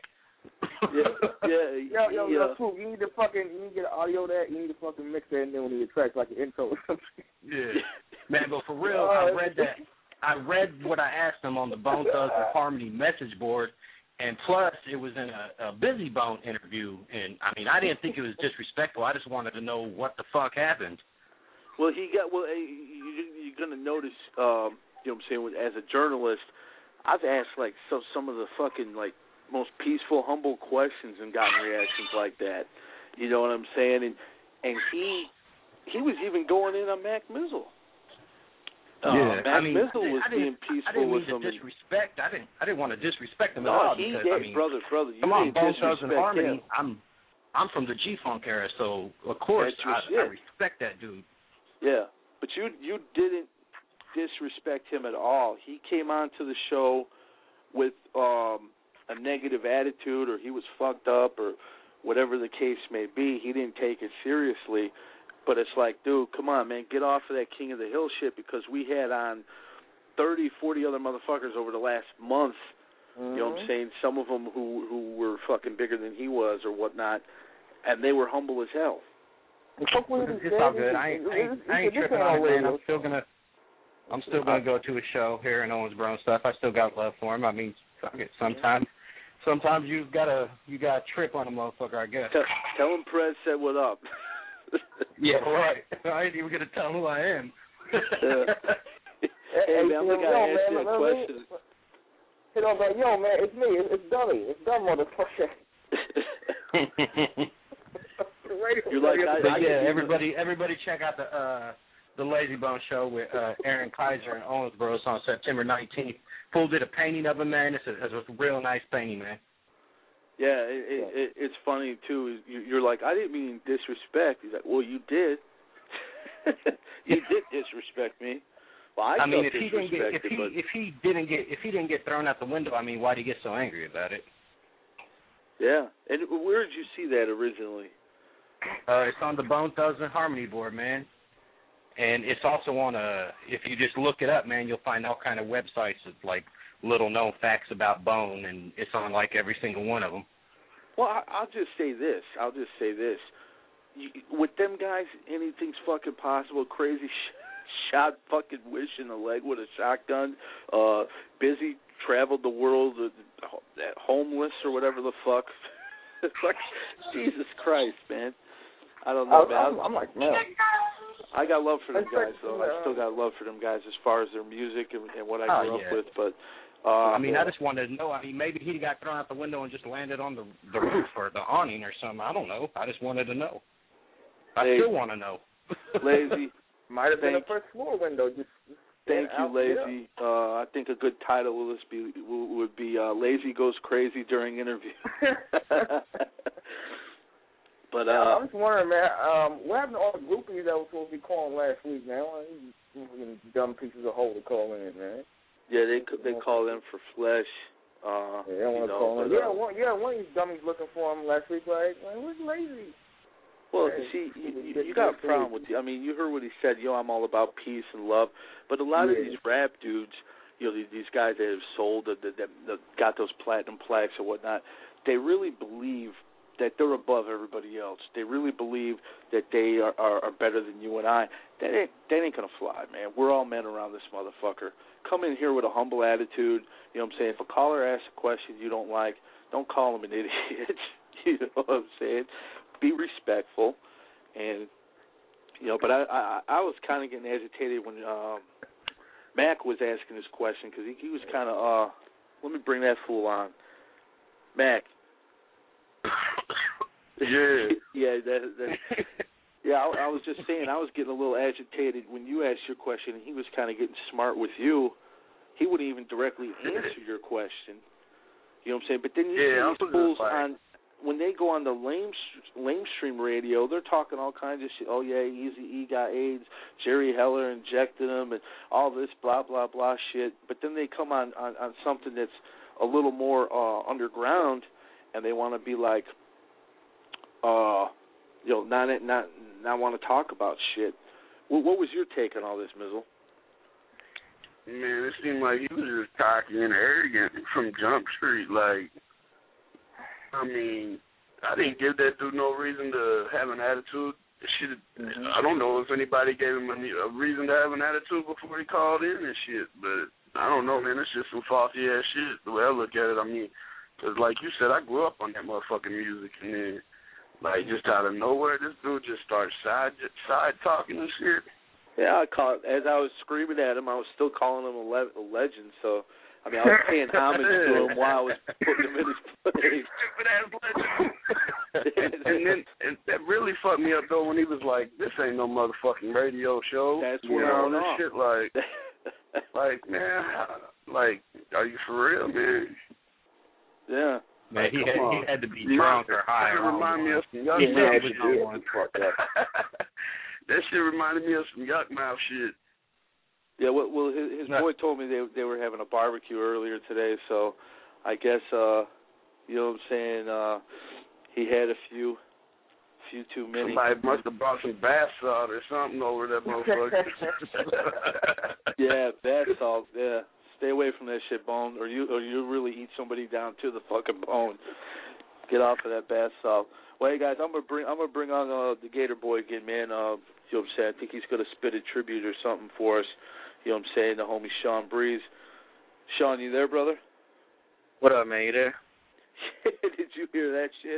Speaker 10: Yo, Swoop, you need to get audio that. You need to fucking mix that in there when you track like an intro or something.
Speaker 4: Yeah, man, but for real, I read what I asked him on the Bone Thugs and Harmony message board, and plus it was in a Busy Bone interview, and I mean I didn't think it was disrespectful. I just wanted to know what the fuck happened.
Speaker 7: Well, you're gonna notice, you know what I'm saying, as a journalist, I've asked like some of the fucking like most peaceful, humble questions and gotten reactions like that. You know what I'm saying? And he was even going in on Mac Mizzle. Mac Mizzle was being peaceful with him.
Speaker 4: Disrespect. I didn't want to disrespect him at
Speaker 7: No,
Speaker 4: all.
Speaker 7: brother, you
Speaker 4: come on,
Speaker 7: didn't
Speaker 4: Bone Thugs
Speaker 7: disrespect
Speaker 4: and Harmony.
Speaker 7: him.
Speaker 4: I'm from the G-Funk era, so of course I respect that dude.
Speaker 7: Yeah, but you didn't disrespect him at all. He came onto the show with a negative attitude, or he was fucked up, or whatever the case may be. He didn't take it seriously. But it's like, dude, come on, man, get off of that King of the Hill shit, because we had on 30, 40 other motherfuckers over the last month, you know what I'm saying, some of them who were fucking bigger than he was or whatnot, and they were humble as hell.
Speaker 4: It's all good. I ain't tripping on it, man. I'm still gonna go to a show here in Owensboro and stuff. I still got love for him. I mean, sometimes you gotta trip on a motherfucker, I guess.
Speaker 7: Tell him Perez said what up.
Speaker 4: Yeah, right. I ain't even gonna tell him who I am.
Speaker 7: Hey, man, I'm going to ask you a question.
Speaker 10: Hey, yo, man, it's me. It's Dummy. It's Dumb, motherfucker.
Speaker 7: You're like,
Speaker 4: everybody check out the Lazy Bone show with Aaron Kaiser in Owensboro on September 19th. Fool did a painting of him, man. It's a real nice painting, man.
Speaker 7: Yeah, it's funny too. You're like, I didn't mean disrespect. He's like, well, you did. You did disrespect me. Well, I mean, if he didn't get thrown out the window, I mean, why'd he get so angry about it? Yeah, and where did you see that originally?
Speaker 4: It's on the Bone Thugs and Harmony board, man. And it's also on if you just look it up, man, you'll find all kind of websites of, like, little known facts about Bone, and it's on, like, every single one of them.
Speaker 7: Well, I'll just say this. With them guys, anything's fucking possible. Crazy shot fucking Wish in the leg with a shotgun. Busy traveled the world, homeless or whatever the fuck. Like, Jesus Christ, man. I don't know, man. I'm like, man. I got love for them guys, though. I still got love for them guys as far as their music and what I grew up with. But I mean, I
Speaker 4: just wanted to know. I mean, maybe he got thrown out the window and just landed on the roof or the awning or something. I don't know. I just wanted to know. I still want to know.
Speaker 7: Lazy.
Speaker 10: Might have been a first floor window.
Speaker 7: Thank you, Lazy. I think a good title would be Lazy Goes Crazy During Interview. But
Speaker 10: I'm just wondering, man, what happened to all the groupies that were supposed to be calling last week, man? These dumb pieces of hole to call in, man.
Speaker 7: Yeah, they call in for flesh.
Speaker 10: They don't want to call in. One of these dummies looking for him last week, like, where's Lazy?
Speaker 7: Well, see, you got a problem with I mean, you heard what he said. I'm all about peace and love. But a lot of these rap dudes, these guys that have sold, that got those platinum plaques or whatnot, they really believe that they're above everybody else. They really believe that they are better than you and I. That ain't going to fly, man. We're all men around this motherfucker. Come in here with a humble attitude. You know what I'm saying? If a caller asks a question you don't like, don't call him an idiot. You know what I'm saying? Be respectful. And, but I was kind of getting agitated when Mac was asking this question because he was kind of, let me bring that fool on. Mac.
Speaker 22: Yeah.
Speaker 7: I was just saying, I was getting a little agitated when you asked your question, and he was kind of getting smart with you. He wouldn't even directly answer your question. You know what I'm saying? But then you see these fools on, when they go on the lamestream radio, they're talking all kinds of shit. Oh, yeah, Eazy-E got AIDS, Jerry Heller injected him, and all this blah, blah, blah shit. But then they come on something that's a little more underground, and they want to be like, not want to talk about shit. What was your take on all this, Mizzle?
Speaker 22: Man, it seemed like he was just cocky and arrogant from Jump Street. Like, I mean, I didn't give that dude no reason to have an attitude. Shit, I don't know if anybody gave him a reason to have an attitude before he called in and shit, but I don't know, man. It's just some faulty-ass shit, the way I look at it. I mean, because like you said, I grew up on that motherfucking music, and then, like, just out of nowhere, this dude just started side talking and shit.
Speaker 7: Yeah, as I was screaming at him, I was still calling him a legend, so, I mean, I was paying homage to him while I was putting him in his place.
Speaker 22: Stupid-ass legend. and that really fucked me up, though, when he was like, this ain't no motherfucking radio show.
Speaker 7: That's where I was
Speaker 22: shit, like, man, like, are you for real, man?
Speaker 7: Yeah.
Speaker 4: Man, he had to be drunk or high.
Speaker 22: That remind me of some Yuck Mouth shit. That shit reminded me of some Yuck Mouth shit.
Speaker 7: Yeah, well, his boy told me they were having a barbecue earlier today, so I guess, you know what I'm saying, he had a few too many.
Speaker 22: Somebody must have brought some bath salt or something over that motherfucker.
Speaker 7: Yeah, bath salt, yeah. Stay away from that shit, Bone, or you really eat somebody down to the fucking bone. Get off of that bath salt. Well, hey guys, I'm gonna bring on the Gator Boy again, man. You know what I'm saying? I think he's gonna spit a tribute or something for us. You know what I'm saying? The homie Sean Breeze. Sean, you there, brother?
Speaker 5: What up, man? You there?
Speaker 7: Did you hear that shit?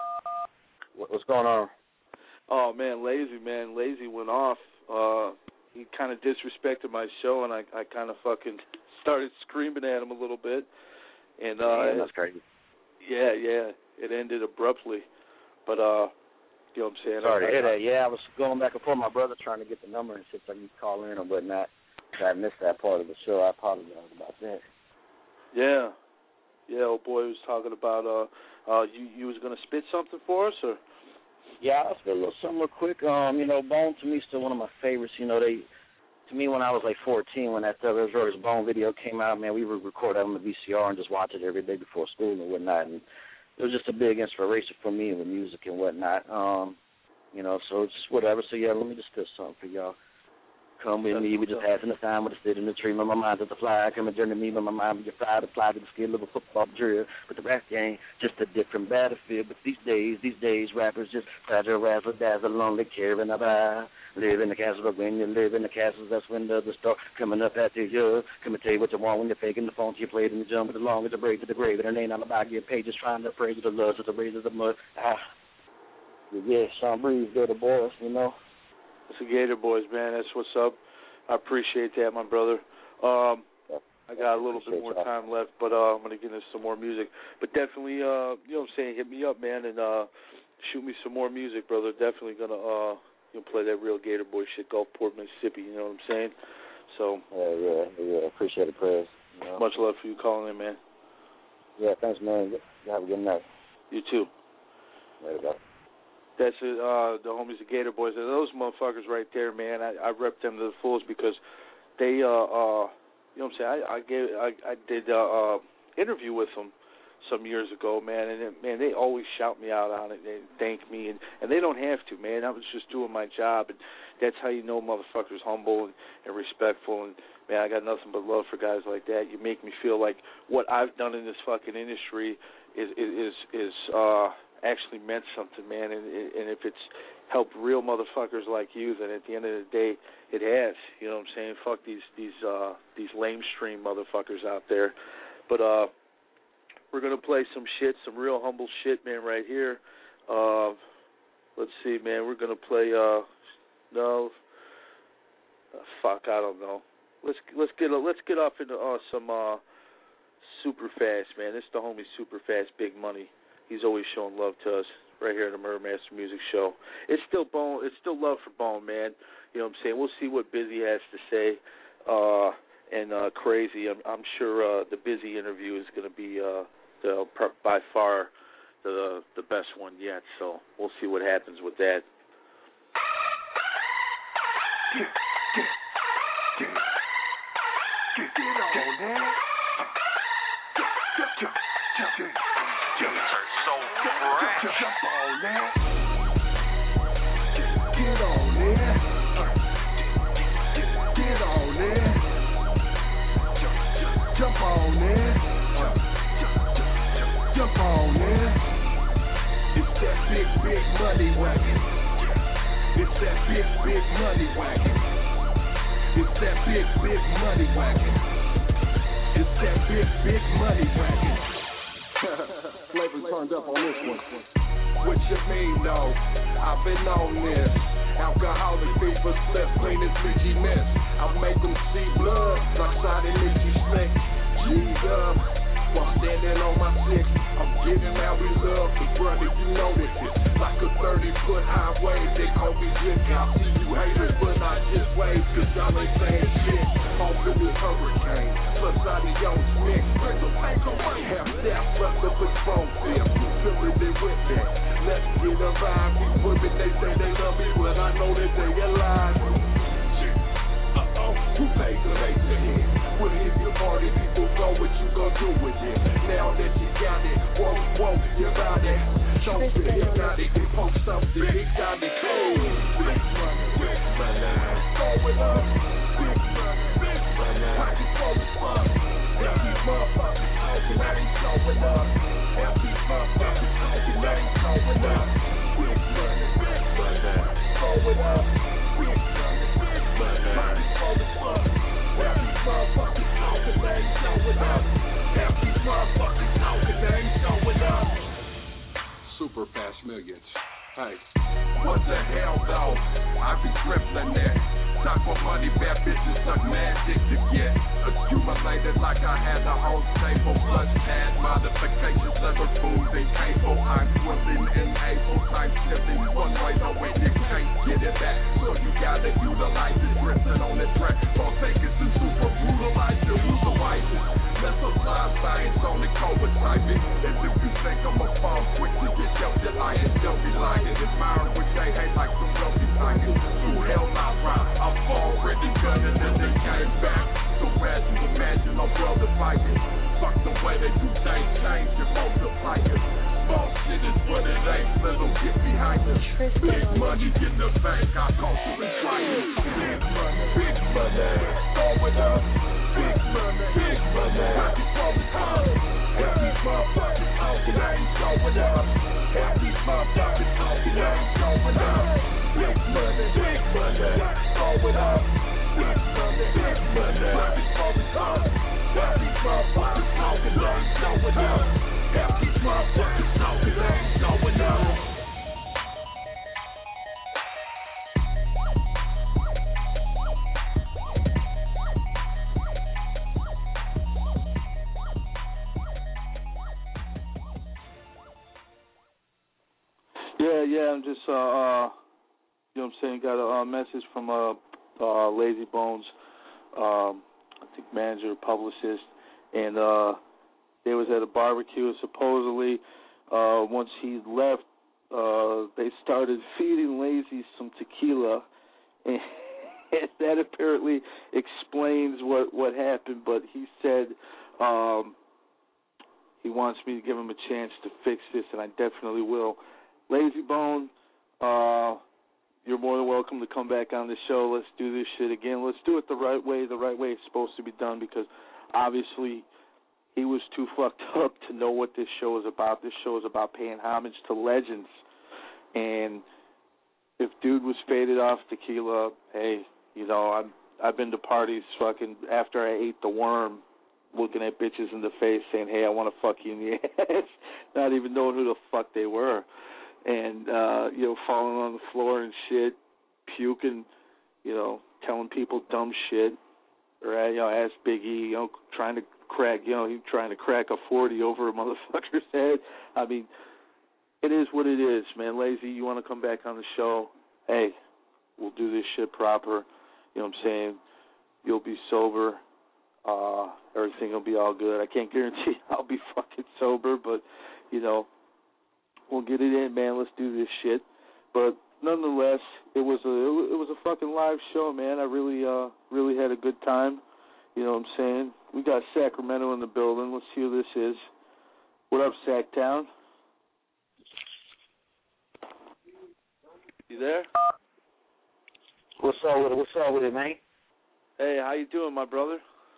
Speaker 5: What's going on?
Speaker 7: Oh man, Lazy went off. he kind of disrespected my show, and I kind of fucking started screaming at him a little bit. And
Speaker 19: that's crazy.
Speaker 7: Yeah, it ended abruptly. But you know what I'm saying?
Speaker 19: Sorry to hear that. Yeah, I was going back and forth. My brother trying to get the number and shit so you call in or whatnot. I missed that part of the show. I apologize about that.
Speaker 7: Yeah, old boy was talking about you was gonna spit something for us, or?
Speaker 19: Yeah, I'll spit a little something real quick. You know, Bone to me is still one of my favorites. You know, to me when I was like 14, when that Thug Rose Bone video came out, man, we would record that on the VCR and just watch it every day before school and whatnot. And it was just a big inspiration for me with music and whatnot. You know, so it's just whatever. So yeah, let me just spit something for y'all. Come with me, we just passing the time with a sit in the tree. My mind's at the fly, come and journey me, but my mind be fly to fly to the skill of a football drill. But the rap game, just a different battlefield. But these days, rappers just fragile, razzle, dazzle, lonely, carrying a eye. Live in the castle, but when you live in the castles, that's when the start coming up after you. Come and tell you what you want when you're faking the phone. You played in the jump, but as long as the brave to the grave, and it ain't all about getting paid, just trying to praise the love, just the razors of mud. Yeah, Sean Breeze, Gator Boys, you know.
Speaker 7: It's the Gator Boys, man. That's what's up. I appreciate that, my brother. I got a little bit more time left, but I'm going to get into some more music. But definitely, you know what I'm saying, hit me up, man, and shoot me some more music, brother. Definitely going to play that real Gator Boy shit, Gulfport, Mississippi, you know what I'm saying? So.
Speaker 19: Yeah. Appreciate it, prayers. You know?
Speaker 7: Much love for you calling in, man.
Speaker 19: Yeah, thanks, man. You have a good night.
Speaker 7: You too.
Speaker 19: Later, bye.
Speaker 7: That's it, the homies, the Gator Boys. And those motherfuckers right there, man, I rep them to the fullest because they, you know what I'm saying, I did interview with them some years ago, man, and they always shout me out on it. They thank me, and they don't have to, man. I was just doing my job, and that's how you know motherfuckers humble and respectful. And, man, I got nothing but love for guys like that. You make me feel like what I've done in this fucking industry is actually meant something, man, and if it's helped real motherfuckers like you, then at the end of the day, it has. You know what I'm saying? Fuck these lamestream motherfuckers out there. But we're gonna play some shit, some real humble shit, man, right here. Let's see, man. We're gonna play. I don't know. Let's get off into some Super Fast, man. This is the homie Super Fast, Big Money. He's always showing love to us right here at the Murder Master Music Show. It's still Bone. It's still love for Bone, man. You know what I'm saying? We'll see what Busy has to say. And Crazy, I'm sure the Busy interview is going to be by far the best one yet. So we'll see what happens with that.
Speaker 16: Jump on that. Get on there. Get on there. Jump on there. Jump on there. It's that big money wagon. It's that big money wagon. It's that big money wagon. It's that big money wagon.
Speaker 3: Flavor turned up on this one.
Speaker 16: What you mean, though? I've been on this. Alcoholic people slip clean as Ricky Ness. I make them see blood like side and Nicky Slick. Jesus, while standing on my six, I'm giving out we love the brother. You know this is like a 30-foot highway. They call me Rick. I see you haters, but I just wave, cause y'all ain't saying shit. Off in this hurricane, plus out of your mix. Half that plus the Patron fifth. You feeling it with me? Let's get a vibe. These women, they say they love me, but I know that they alive. Who pays the laser hit? Well, if your party people go, what you gon' do with it? Now that you got it, whoa, you got it. Show me it, got it, get poke something, it got it. Big money, throw it up. Big money, pocket full of fun. Now these motherfuckers talking, now they showing up. Now these motherfuckers talking, now they showing up. Big money, throw it up. Big money, pocket full of fun. Now these motherfuckers talking, they ain't showing up. Now these motherfuckers talking, they ain't showing up.
Speaker 3: Super Fast Millions. Hey.
Speaker 16: What the hell, though? I be crippling it. Talk for money, magic to get accumulated like I had the whole stable. Plus add modifications of the food and cable. I'm willing and able. I'm stepping one way, no way you can't get it back. So you gotta utilize it, drifting on the track. Don't take it to super brutalize you, use the wisest. Let's apply science on the COVID typing. And if you think I'm a fall quick to get your shit lying, don't be lying. Admire what they hate like some wealthy science. Who hell not right? I'm already gunning and they came back. So as you imagine, I'm brother fighting. Fuck the way they do things, change and multiply it. Small shit is what it ain't, little get behind us. Big money in the bank, our culture is trying. Big money, throw it up. Big money, happy public holiday. Have these motherfuckers talking, I ain't showing up. Have these motherfuckers talking, I ain't showing up. Big money, throw it up. Big money, happy public holiday. Have these motherfuckers talking, I ain't showing up. Have these motherfuckers talking, I ain't showing up.
Speaker 7: Yeah, I'm just, you know what I'm saying, got a message from Lazy Bones, I think manager, publicist, and they was at a barbecue, and supposedly once he left, they started feeding Lazy some tequila, and that apparently explains what happened, but he said he wants me to give him a chance to fix this, and I definitely will. Lazy Bone, you're more than welcome to come back on the show. Let's do this shit again. Let's do it the right way it's supposed to be done, because obviously he was too fucked up to know what this show is about. This show is about paying homage to legends. And if dude was faded off tequila, hey, you know, I've been to parties fucking after I ate the worm, looking at bitches in the face saying, hey, I want to fuck you in the ass, not even knowing who the fuck they were. And, you know, falling on the floor and shit, puking, you know, telling people dumb shit. Right? You know, ask Big E, you know, trying to crack a 40 over a motherfucker's head. I mean, it is what it is, man. Lazy, you want to come back on the show? Hey, we'll do this shit proper. You know what I'm saying? You'll be sober. Everything will be all good. I can't guarantee I'll be fucking sober, but, you know, we'll get it in, man. Let's do this shit. But nonetheless, it was a fucking live show, man. I really had a good time. You know what I'm saying? We got Sacramento in the building. Let's see who this is. What up, Sacktown? You there?
Speaker 1: What's up with it, man?
Speaker 7: Hey, how you doing, my brother?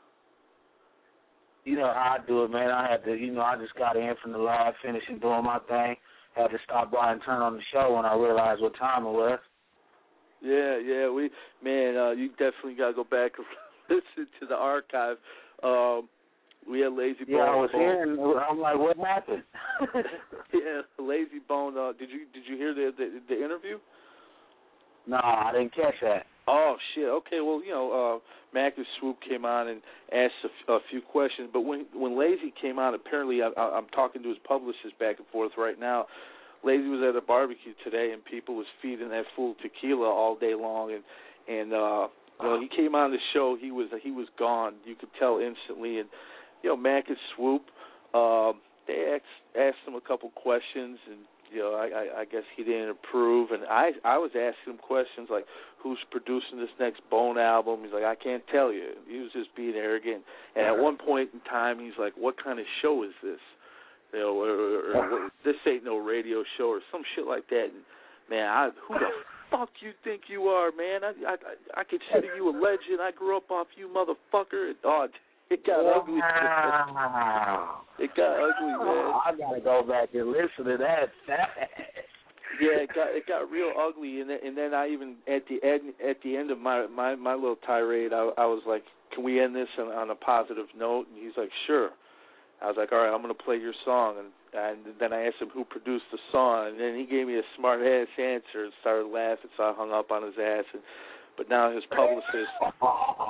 Speaker 1: You know how I do it, man. I had to, you know, I just got in from the lab, finishing doing my thing. Had to stop by and turn on the show when I realized what time it was.
Speaker 7: Yeah, you definitely got to go back and listen to the archive. We had Lazy Bone.
Speaker 1: Yeah, I was here, and I'm like, what happened?
Speaker 7: Yeah, Lazy Bone. Did you hear the interview?
Speaker 1: No, I didn't catch that.
Speaker 7: Oh, shit. Okay, well, you know, Mac and Swoop came on and asked a few questions, but when Lazy came on, apparently I'm talking to his publicist back and forth right now. Lazy was at a barbecue today, and people was feeding that fool tequila all day long, and you know, he came on the show, he was gone. You could tell instantly, and you know, Mac and Swoop, they asked him a couple questions, and you know, I guess he didn't approve, and I was asking him questions like, who's producing this next Bone album? He's like, I can't tell you. He was just being arrogant. And at one point in time, he's like, what kind of show is this? You know, or this ain't no radio show or some shit like that. And man, who the fuck you think you are, man? I consider you a legend. I grew up off you, motherfucker. Oh, it got ugly. It got ugly, man.
Speaker 1: I gotta go back and listen to that.
Speaker 7: Yeah, it got real ugly, and then I even at the end of my little tirade, I was like, can we end this on a positive note? And he's like, sure. I was like, all right, I'm gonna play your song, and then I asked him who produced the song, and then he gave me a smart ass answer and started laughing, so I hung up on his ass. But now his publicist,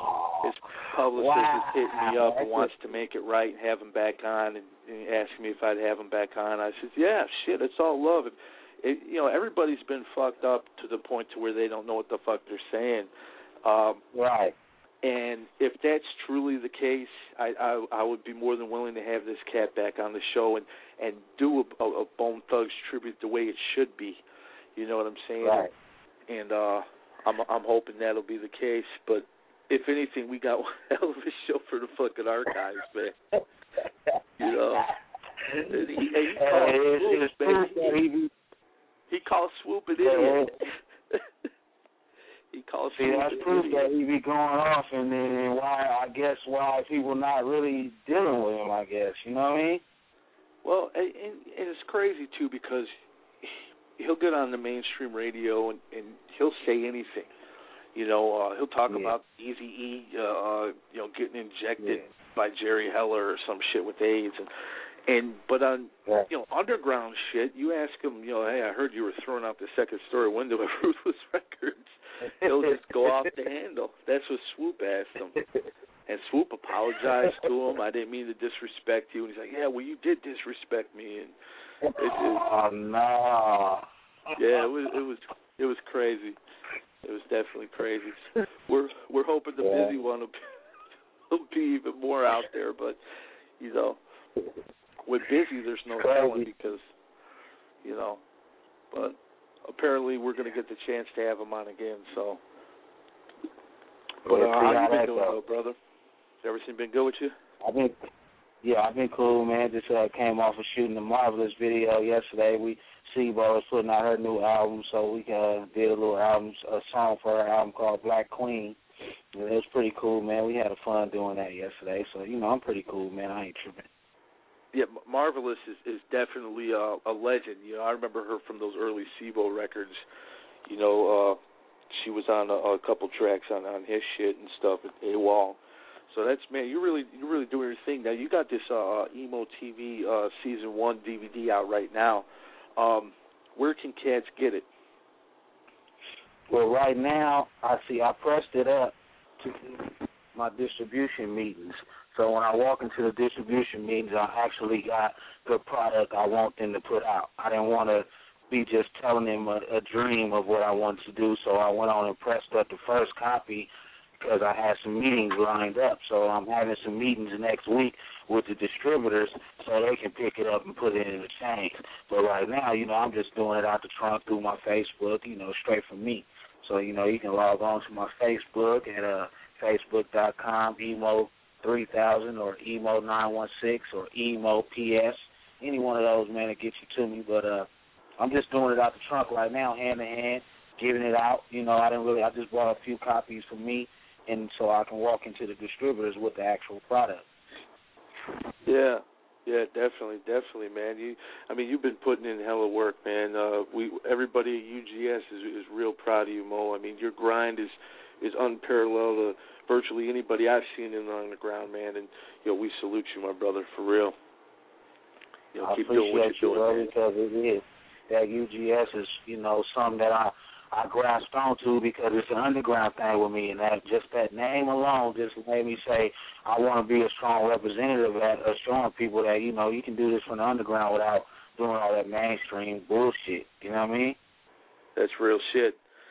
Speaker 7: his publicist is hitting me up and wants to make it right and have him back on and asking me if I'd have him back on. I said, yeah, shit, it's all love. Everybody's been fucked up to the point to where they don't know what the fuck they're saying.
Speaker 1: Right.
Speaker 7: And if that's truly the case, I would be more than willing to have this cat back on the show and do a Bone Thugs tribute the way it should be. You know what I'm saying?
Speaker 1: Right.
Speaker 7: And I'm hoping that'll be the case. But if anything, we got one hell of a show for the fucking archives, man. You know, he calls Swoop an idiot. He calls
Speaker 1: See, that's proof that he be going off, and then why people not really dealing with him, I guess. You know what I mean?
Speaker 7: Well, and it's crazy, too, because he'll get on the mainstream radio and he'll say anything. You know, he'll talk about Eazy-E, getting injected by Jerry Heller or some shit with AIDS, but on underground shit, you ask him, hey, I heard you were throwing out the second story window at Ruthless Records. He'll just go off the handle. That's what Swoop asked him, and Swoop apologized to him. I didn't mean to disrespect you, and he's like, yeah, well, you did disrespect me, and
Speaker 1: oh no.
Speaker 7: Yeah, it was crazy. It was definitely crazy. We're hoping the busy one will be even more out there, but with busy there's no telling because but apparently we're going to get the chance to have him on again. So, but how you been doing, though, brother? Has everything been good with you?
Speaker 1: I've been cool, man. Just came off of shooting the Marvelous video yesterday. Sebo was putting out her new album, so we did a song for her album called Black Queen. And it was pretty cool, man. We had fun doing that yesterday, so I'm pretty cool, man. I ain't tripping.
Speaker 7: Yeah, Marvelous is definitely a legend. I remember her from those early Sebo records. She was on a couple tracks on his shit and stuff at AWOL. So that's, man, you're really doing your thing. Now you got this Emo TV season 1 DVD out right now. Where can cats get it?
Speaker 1: Well, right now I pressed it up to my distribution meetings. So when I walk into the distribution meetings, I actually got the product I want them to put out. I didn't want to be just telling them a dream of what I wanted to do, so I went on and pressed up the first copy because I had some meetings lined up. So I'm having some meetings next week with the distributors so they can pick it up and put it in the chains. But right now, I'm just doing it out the trunk through my Facebook, straight from me. So, you can log on to my Facebook at facebook.com, Emo3000 or Emo916 or Emo PS. Any one of those, man, that gets you to me. But I'm just doing it out the trunk right now, hand to hand, giving it out. I just bought a few copies for me, and so I can walk into the distributors with the actual product.
Speaker 7: Yeah, definitely, man. You've been putting in hella work, man. Everybody at UGS is real proud of you, Mo. I mean, your grind is unparalleled to virtually anybody I've seen on the ground, man. And we salute you, my brother, for real. Keep doing what you're doing, man.
Speaker 1: Because it is that UGS is, something that I grasped onto because it's an underground thing with me, and that name alone just made me say I want to be a strong representative of showing people that, you can do this from the underground without doing all that mainstream bullshit. You know what I mean?
Speaker 7: That's real shit.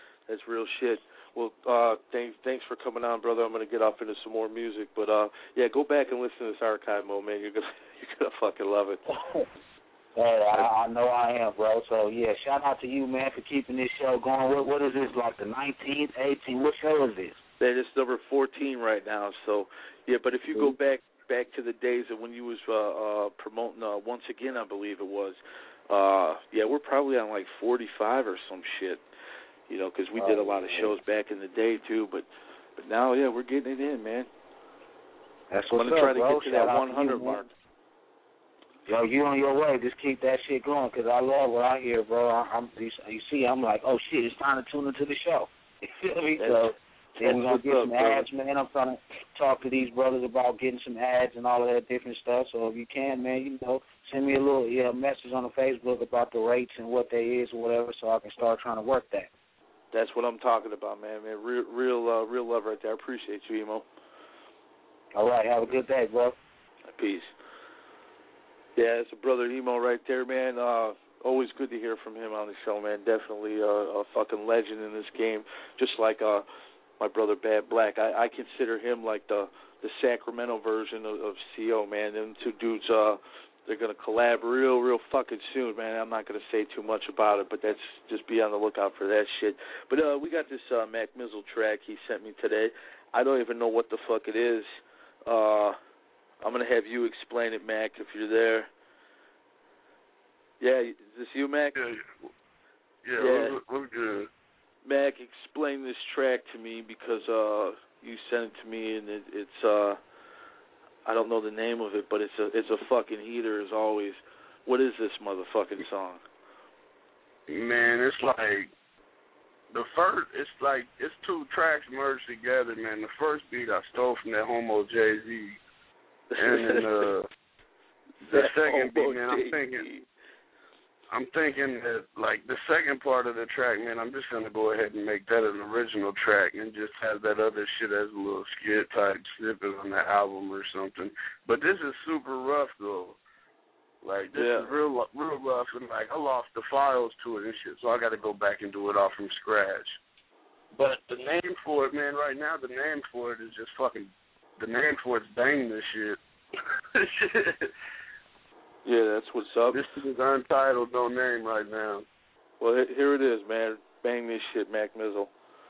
Speaker 7: Well, thanks for coming on, brother. I'm going to get off into some more music, but go back and listen to this archive, Mo, man. You're gonna fucking love it.
Speaker 1: Hey, I know I am, bro. So, shout out to you, man, for keeping this show going. What is this, like the 19th, 18th? What show is this?
Speaker 7: That is number 14 right now. So, but if you go back to the days of when you was promoting Once Again, I believe it was, we're probably on like 45 or some shit, because we did a lot of shows back in the day, too. But now, we're getting it in, man.
Speaker 1: That's what's up, bro.
Speaker 7: I'm going to try to get to that 100 mark.
Speaker 1: Yo, you on your way. Just keep that shit going, because I love what I hear, bro. I'm like, oh, shit, it's time to tune into the show. You feel me? So we're going to get some ads, man. I'm trying to talk to these brothers about getting some ads and all of that different stuff. So if you can, man, send me a little message on the Facebook about the rates and what they is or whatever, so I can start trying to work that.
Speaker 7: That's what I'm talking about, man. Real love right there. I appreciate you, Emo.
Speaker 1: All right, have a good day, bro.
Speaker 7: Peace. Yeah, it's a brother Emo right there, man. Always good to hear from him on the show, man. Definitely a fucking legend in this game. Just like my brother Bad Black. I consider him like the Sacramento version of CO, man. Them two dudes, they're going to collab real fucking soon, man. I'm not going to say too much about it, but that's just be on the lookout for that shit. But we got this Mac Mizzle track he sent me today. I don't even know what the fuck it is. I'm going to have you explain it, Mac, if you're there. Yeah, is this you, Mac?
Speaker 22: Yeah. What's good?
Speaker 7: Mac, explain this track to me because you sent it to me, and it's I don't know the name of it, but it's a fucking heater as always. What is this motherfucking song?
Speaker 22: Man, it's like it's two tracks merged together, man. The first beat I stole from that Homo Jay-Z. And then the second beat, man, I'm thinking that, like, the second part of the track, man, I'm just going to go ahead and make that an original track and just have that other shit as a little skit-type snippet on the album or something. But this is super rough, though. Like, this is real rough, and, like, I lost the files to it and shit, so I got to go back and do it all from scratch. But the name for it, man, right now, the name for it is just fucking, the name for it's Bang This Shit.
Speaker 7: Yeah, that's what's up.
Speaker 22: This is untitled, no name right now.
Speaker 7: Well, here it is, man. Bang This Shit, Mac Mizzle.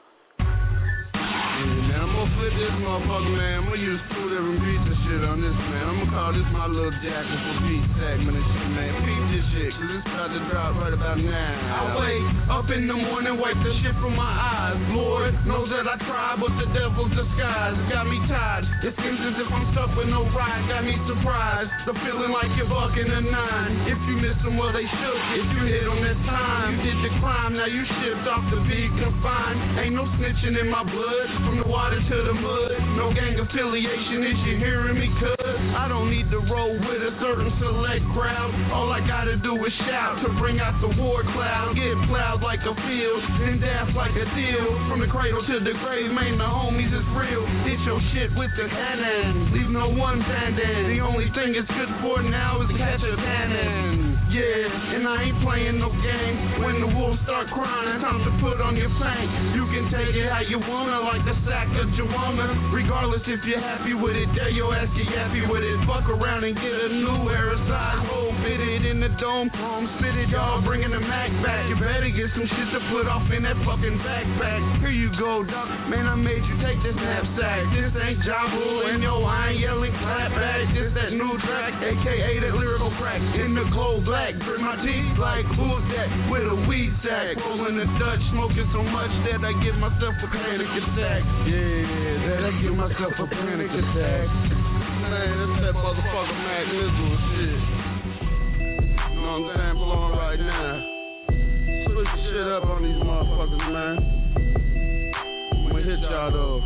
Speaker 21: Man, I'm gonna flip this motherfucker, man. I'm gonna use 2 different beats and shit on this, man. I'm gonna call this my little jacket for beat segment and shit, man. Beat this shit, cause it's about to drop right about now. I wake up in the morning, wipe the shit from my eyes. Lord knows that I try, but the devil's disguise got me tired. It seems as if I'm stuck with no ride, got me surprised. The feeling like you're bucking a 9. If you miss them, well, they shook. If you hit on that time, you did the crime, now you shipped off the beat confined. Ain't no snitching in my blood. From the water to the mud, no gang affiliation, is you hearing me? Cuz I don't need to roll with a certain select crowd. All I gotta do is shout to bring out the war cloud. Get plowed like a field and dance like a deal. From the cradle to the grave, man, the homies is real. Hit your shit with the cannon, leave no one standing. The only thing it's good for now is catch a cannon. Yeah, and I ain't playing no game. When the wolves start crying, it's time to put on your paint. You can take it how you wanna, like the sack of Joanna. Regardless if you're happy with it, dare your ass get happy with it. Fuck around and get a new aerosol hole fitted in the dome chrome. Spit it, y'all, bringing the Mac back. You better get some shit to put off in that fucking backpack. Here you go, doc. Man, I made you take this knapsack. This ain't Jabu, and yo, I ain't yelling clap back. This that new track, aka that lyrical crack. In the cold black, grit my teeth like who's that with a weed sack. Rolling the Dutch, smoking so much that I give myself a panic attack. Yeah, that I give myself a panic attack. Man, that's that motherfucker Mac Mizzle shit. You know what I'm saying? Blowing right now. Switch the shit up on these motherfuckers, man. I'ma hit y'all though.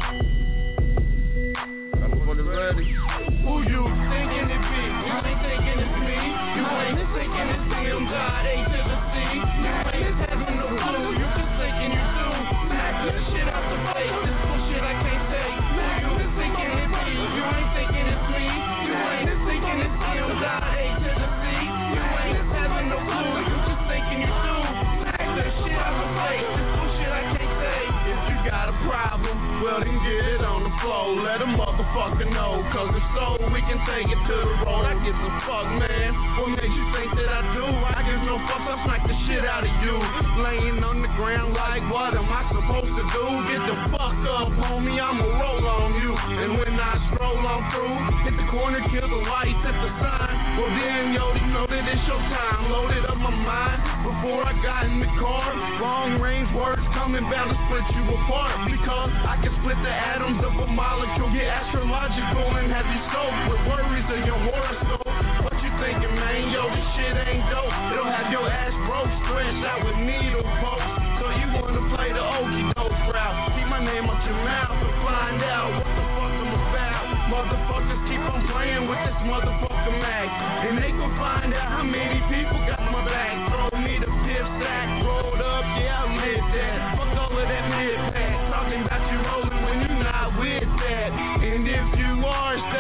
Speaker 21: Motherfuckers ready? Who you thinking it be? You ain't thinking it's me. You ain't thinking it's him. God A to the C. You ain't having no clue. You just thinking you do. Smack this shit out the face. This bullshit I can't take. You ain't thinking it's me. You ain't thinking it's me. You ain't thinking it's him. God A to the C. You ain't having no clue. You just thinking you do. Smack this shit out the face. This bullshit I can't take. If you got a problem, well then get it on the floor. Let a motherfucker know. Cause if so, we can take it to the road. I give a fuck, man. What makes you think that I do? I give no fuck, I'll smack the shit out of you. Laying on the ground like, what am I supposed to do? Get the fuck up, homie, I'ma roll on you. And when I stroll on through, hit the corner, kill the lights at the sign. Well then, yo, you know that it's your time. Loaded up my mind before I got in the car. Long range words coming bound to split you apart. Because I can split the atoms of a molecule. Get astrological and have you soaked with worries of your horoscope. What you thinking, man? Yo, this shit ain't dope. It'll have your ass broke, stretched out with needle pokes. So you wanna play the okie doke route. Keep my name up your mouth and find out what the fuck I'm about. Motherfuckers keep on playing with this motherfucker Mac. And they gon' find out how many people got my back. Throw me the pip sack, rolled up, yeah, I lit that. Fuck all of that mid pack. Talking about you rolling when you're not with that. And if you are,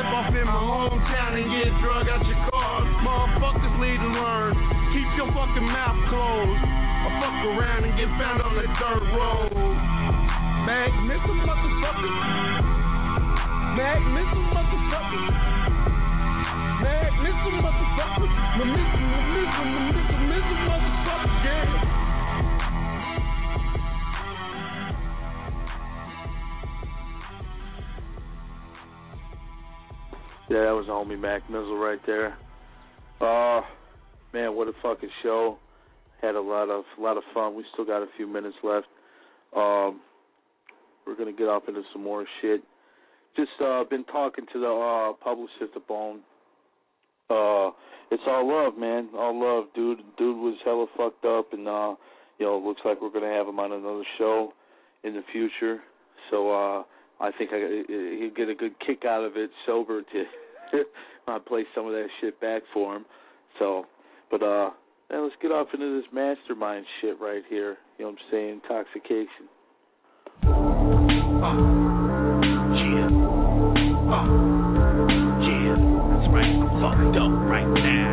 Speaker 21: fucking mouth closed. I fuck around and get found on the dirt road. Mag missile motherfucker. Mag missile motherfucker. Mag missile motherfucker. Missile motherfucker, yeah.
Speaker 7: Yeah, that was homie Mac Mizzle right there. Man, what a fucking show. Had a lot of fun. We still got a few minutes left. We're gonna get off into some more shit. Just been talking to the publicist at Bone. It's all love, man. All love, dude. Dude was hella fucked up, and looks like we're gonna have him on another show in the future. So I think he'll get a good kick out of it sober to play some of that shit back for him. So, but let's get off into this mastermind shit right here. You know what I'm saying? Intoxication.
Speaker 8: Yeah, that's right. I'm fucked up right now.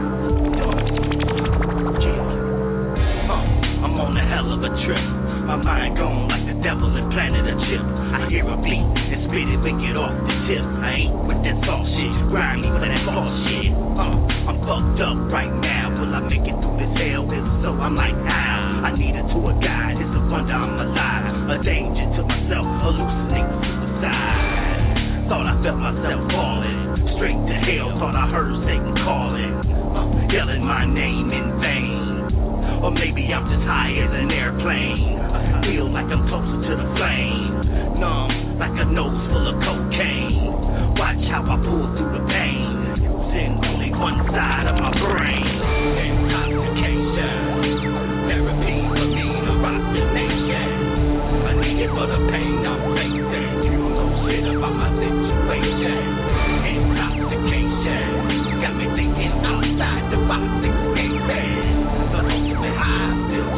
Speaker 8: I'm on a hell of a trip. My mind gone like the devil and planted a chip. I hear a beat and spit it, but get off the tip. I ain't with that soft shit, grind me for that false shit. I'm fucked up right now. Will I make it through this hell? If so, I'm like, how? I need a tour guide. It's a wonder I'm alive. A danger to myself, hallucinating suicide. Thought I felt myself falling straight to hell. Thought I heard Satan calling, yelling my name in vain. Or maybe I'm just high as an airplane. I feel like I'm closer to the flame. Numb like a nose full of cocaine. Watch how I pull through the pain. Using only one side of my brain. Intoxication. Therapy for me to rock the nation. I need it for the pain I'm facing. You don't know shit about my situation. Intoxication. Got me thinking outside the box. The ultimate high, still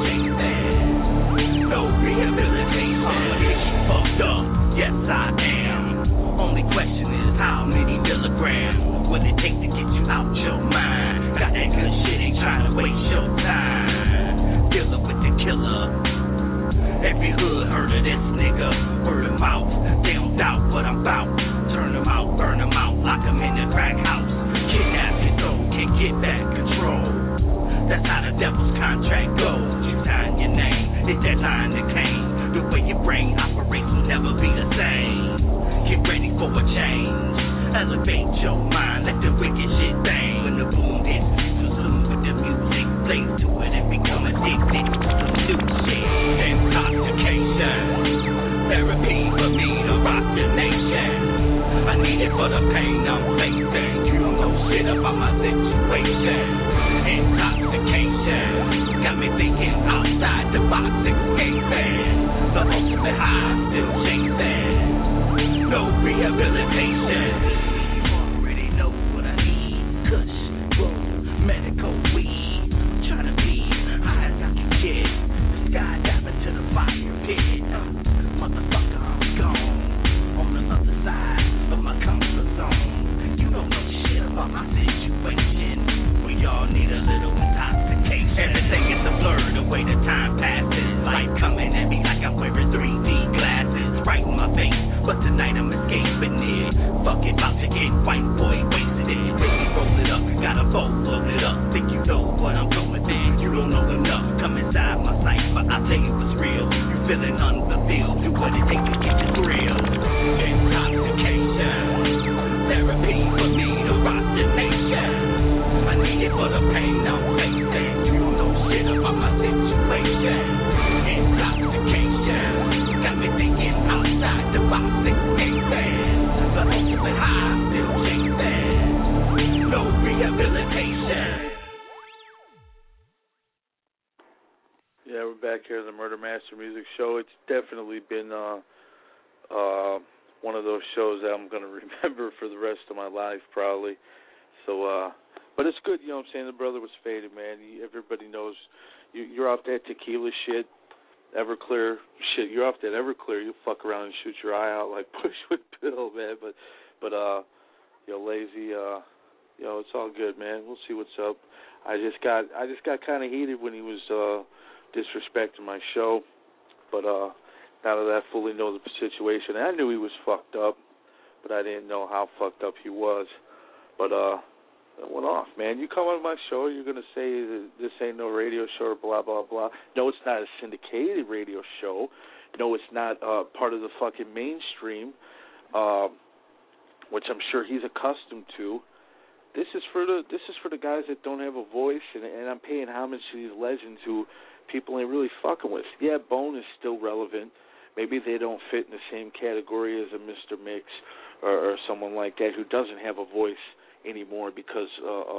Speaker 8: chasing. No rehabilitation. Fucked up, yes I am. Only question is how many milligrams will it take to get you out your mind? Got that good shit, ain't trying to waste your time. Dealing with the killer. Every hood heard of this nigga. Word of mouth, they don't doubt what I'm about. Turn them out, burn them out, lock them in the crack house. Kidnap your soul, can't get back control. That's how the devil's contract goes. You sign your name, it's that time that came. The way your brain operates will never be the same. Get ready for a change. Elevate your mind, let the wicked shit bang. When the boom hits, too soon with the music. Play to it and become addicted to some new shit. Intoxication. Therapy for me to rock the nation. I need it for the pain I'm facing. You don't know shit about my situation. Intoxication. Got me thinking outside the box, escaping. The ultimate high, still chasing. No rehabilitation. You already know what I need. Kush, boom, medical weed. Trying to be high as I can get. Skydiving to the fire pit. Motherfucker, I'm gone. On the other side of my comfort zone. You don't know shit about my situation. We all need a little intoxication. Everything is a blur the way the time passes. Light coming at me like I'm wearing 3D glasses. Right in my face, but tonight I'm escaping it. Fuck it, about to get white boy wasted it. Baby, roll it up, got a boat, load it up. Think you know what I'm going through. You don't know enough, come inside my sight, but I'll tell you what's real. You feeling unfulfilled, do what it takes to get the thrill. Intoxication, therapy for me to rock the nation. I need it for the pain I'm facing. You don't know shit about my situation. Intoxication, got me thinking outside the box, escaping. The ultimate high, still chasing. No rehabilitation.
Speaker 7: Yeah, we're back here in the Murder Master Music Show. It's definitely been one of those shows that I'm going to remember for the rest of my life, probably. So, but it's good, you know what I'm saying? The brother was faded, man. Everybody knows you're off that tequila shit, Everclear shit. You're off that Everclear. You fuck around and shoot your eye out like Bushwood Bill, man. But Lazy, Yo, it's all good, man. We'll see what's up. I just got kind of heated when he was disrespecting my show, but now that I fully know the situation, I knew he was fucked up, but I didn't know how fucked up he was. But it went off, man. You come on my show, you're gonna say that this ain't no radio show or blah blah blah. No, it's not a syndicated radio show. No, it's not part of the fucking mainstream, which I'm sure he's accustomed to. This is for the guys that don't have a voice, and I'm paying homage to these legends who people ain't really fucking with. Yeah, Bone is still relevant. Maybe they don't fit in the same category as a Mr. Mix or someone like that who doesn't have a voice anymore because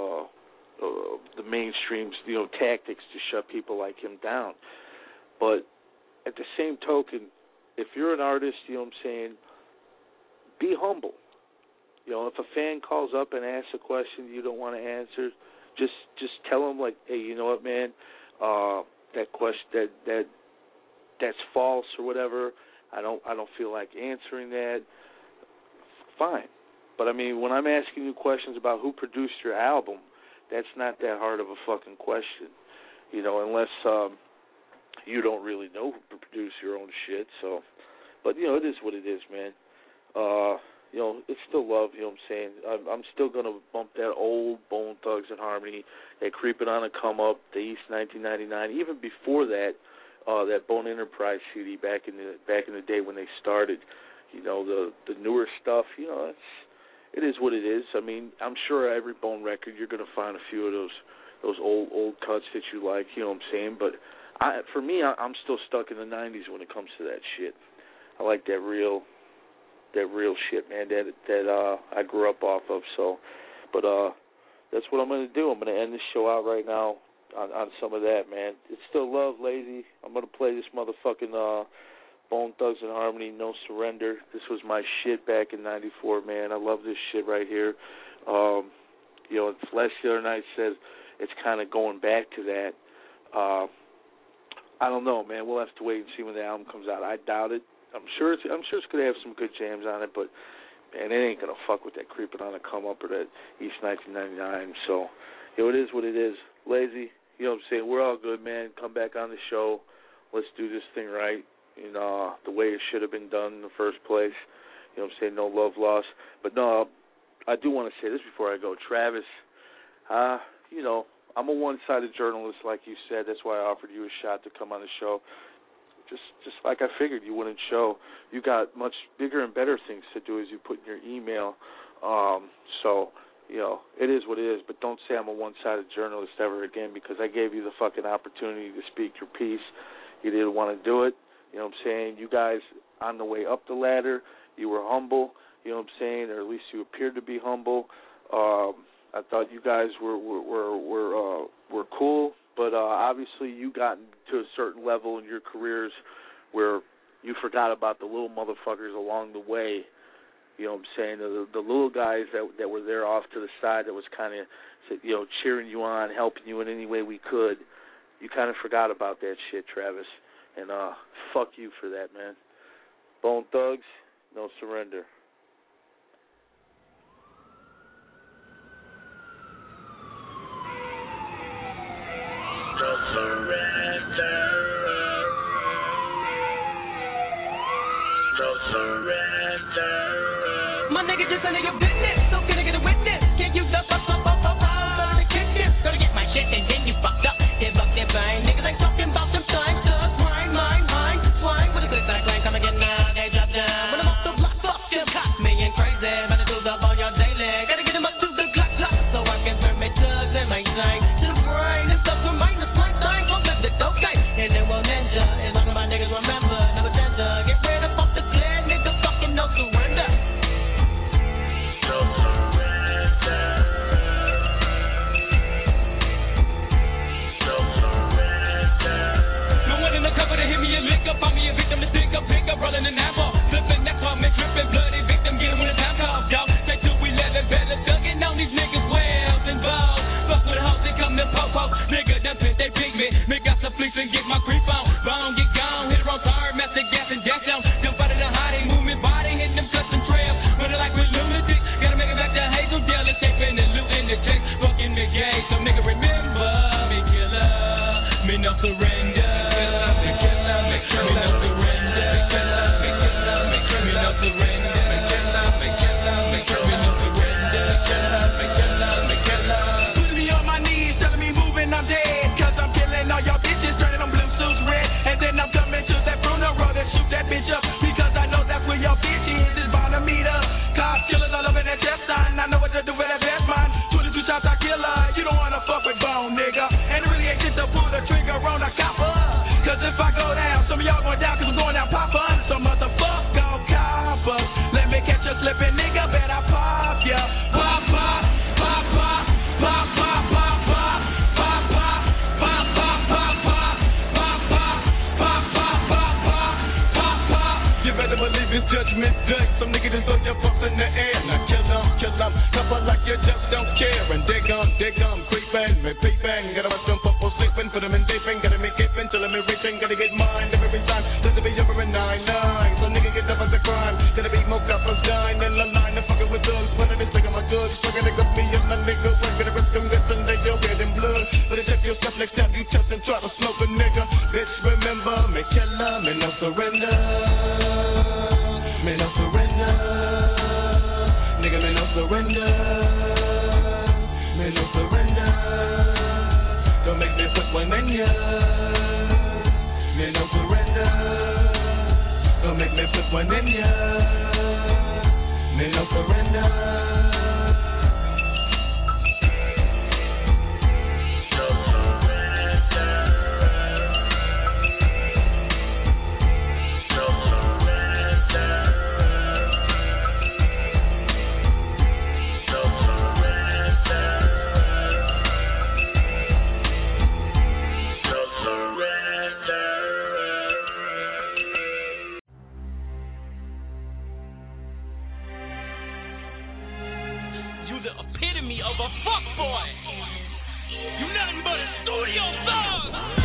Speaker 7: the mainstream's tactics to shut people like him down. But at the same token, if you're an artist, you know what I'm saying, be humble. If a fan calls up and asks a question you don't want to answer, just tell them like, hey, you know what, man, that question that's false or whatever. I don't feel like answering that. Fine, but I mean, when I'm asking you questions about who produced your album, that's not that hard of a fucking question, unless you don't really know who produced your own shit. So, but it is what it is, man. It's still love, you know what I'm saying? I'm still going to bump that old Bone Thugs and Harmony, that Creeping on a Come Up, the East 1999, even before that, that Bone Enterprise CD back in the day when they started. The newer stuff, it is what it is. I mean, I'm sure every Bone record you're going to find a few of those old cuts that you like, you know what I'm saying? But for me, I'm still stuck in the 90s when it comes to that shit. I like that real shit, man, that I grew up off of. So, but that's what I'm going to do. I'm going to end this show out right now on some of that, man. It's still love, Lazy. I'm going to play this motherfucking Bone Thugs and Harmony, No Surrender. This was my shit back in '94, man. I love this shit right here. Flesh the other night said it's kind of going back to that. I don't know, man. We'll have to wait and see when the album comes out. I doubt it. I'm sure it's gonna have some good jams on it, but man, it ain't gonna fuck with that Creeping on a Come Up or that East 1999. So, it is what it is. Lazy, you know what I'm saying? We're all good, man. Come back on the show. Let's do this thing right. The way it should have been done in the first place. You know what I'm saying? No love lost. But no, I do want to say this before I go. Travis, I'm a one-sided journalist, like you said. That's why I offered you a shot to come on the show. Just like I figured you wouldn't show. You got much bigger and better things to do, as you put in your email. So, it is what it is. But don't say I'm a one-sided journalist ever again, because I gave you the fucking opportunity to speak your piece. You didn't want to do it. You know what I'm saying? You guys, on the way up the ladder, you were humble. You know what I'm saying? Or at least you appeared to be humble. I thought you guys were cool. But obviously you got to a certain level in your careers where you forgot about the little motherfuckers along the way. You know what I'm saying? The little guys that were there off to the side that was kind of, cheering you on, helping you in any way we could. You kind of forgot about that shit, Travis. And fuck you for that, man. Bone Thugs, No Surrender.
Speaker 8: No surrender. No surrender. My nigga just a nigga business, so can I get a witness? Can't use up, better kick this. Gotta get my shit and then you fucked up. They buck their bang. Niggas ain't talking about them signs. Mine. Swine with a click like clang. Come again now, they drop down. When I'm off the block, fuck them cops. Me and crazy, better do up on your daily. Gotta get them up to the clock, so I can turn my thugs and my thing to the brain and stuff to mine. The slang thing, gon' flip the dope game. And then we'll ninja. As long as my niggas remember, never tender. Get rid of off the clan, nigga, fucking no surrender. No
Speaker 16: over like you just don't care. And dig 'em, creeping, me peeping. Gotta watch them people sleeping, put them in deep and gotta make it till I'm reaching. Gotta get mine every time, doesn't be over in 9-9. So nigga get up as a crime. Gotta be more coppers dying in the line and fucking with thugs. One of this thing of my goods, fucking to me and my nigga. When gonna risk them missing, they go red and blood. But it's if yourself next time you touch and try to smoke a nigga. Bitch, remember, me killer, me no surrender. Me no surrender. Nigga, me no surrender. Me no surrender. Don't make me put one in ya. Me no surrender. Don't make me put one in ya. Me no surrender.
Speaker 9: The epitome of a fuckboy. You nothing but a studio thug.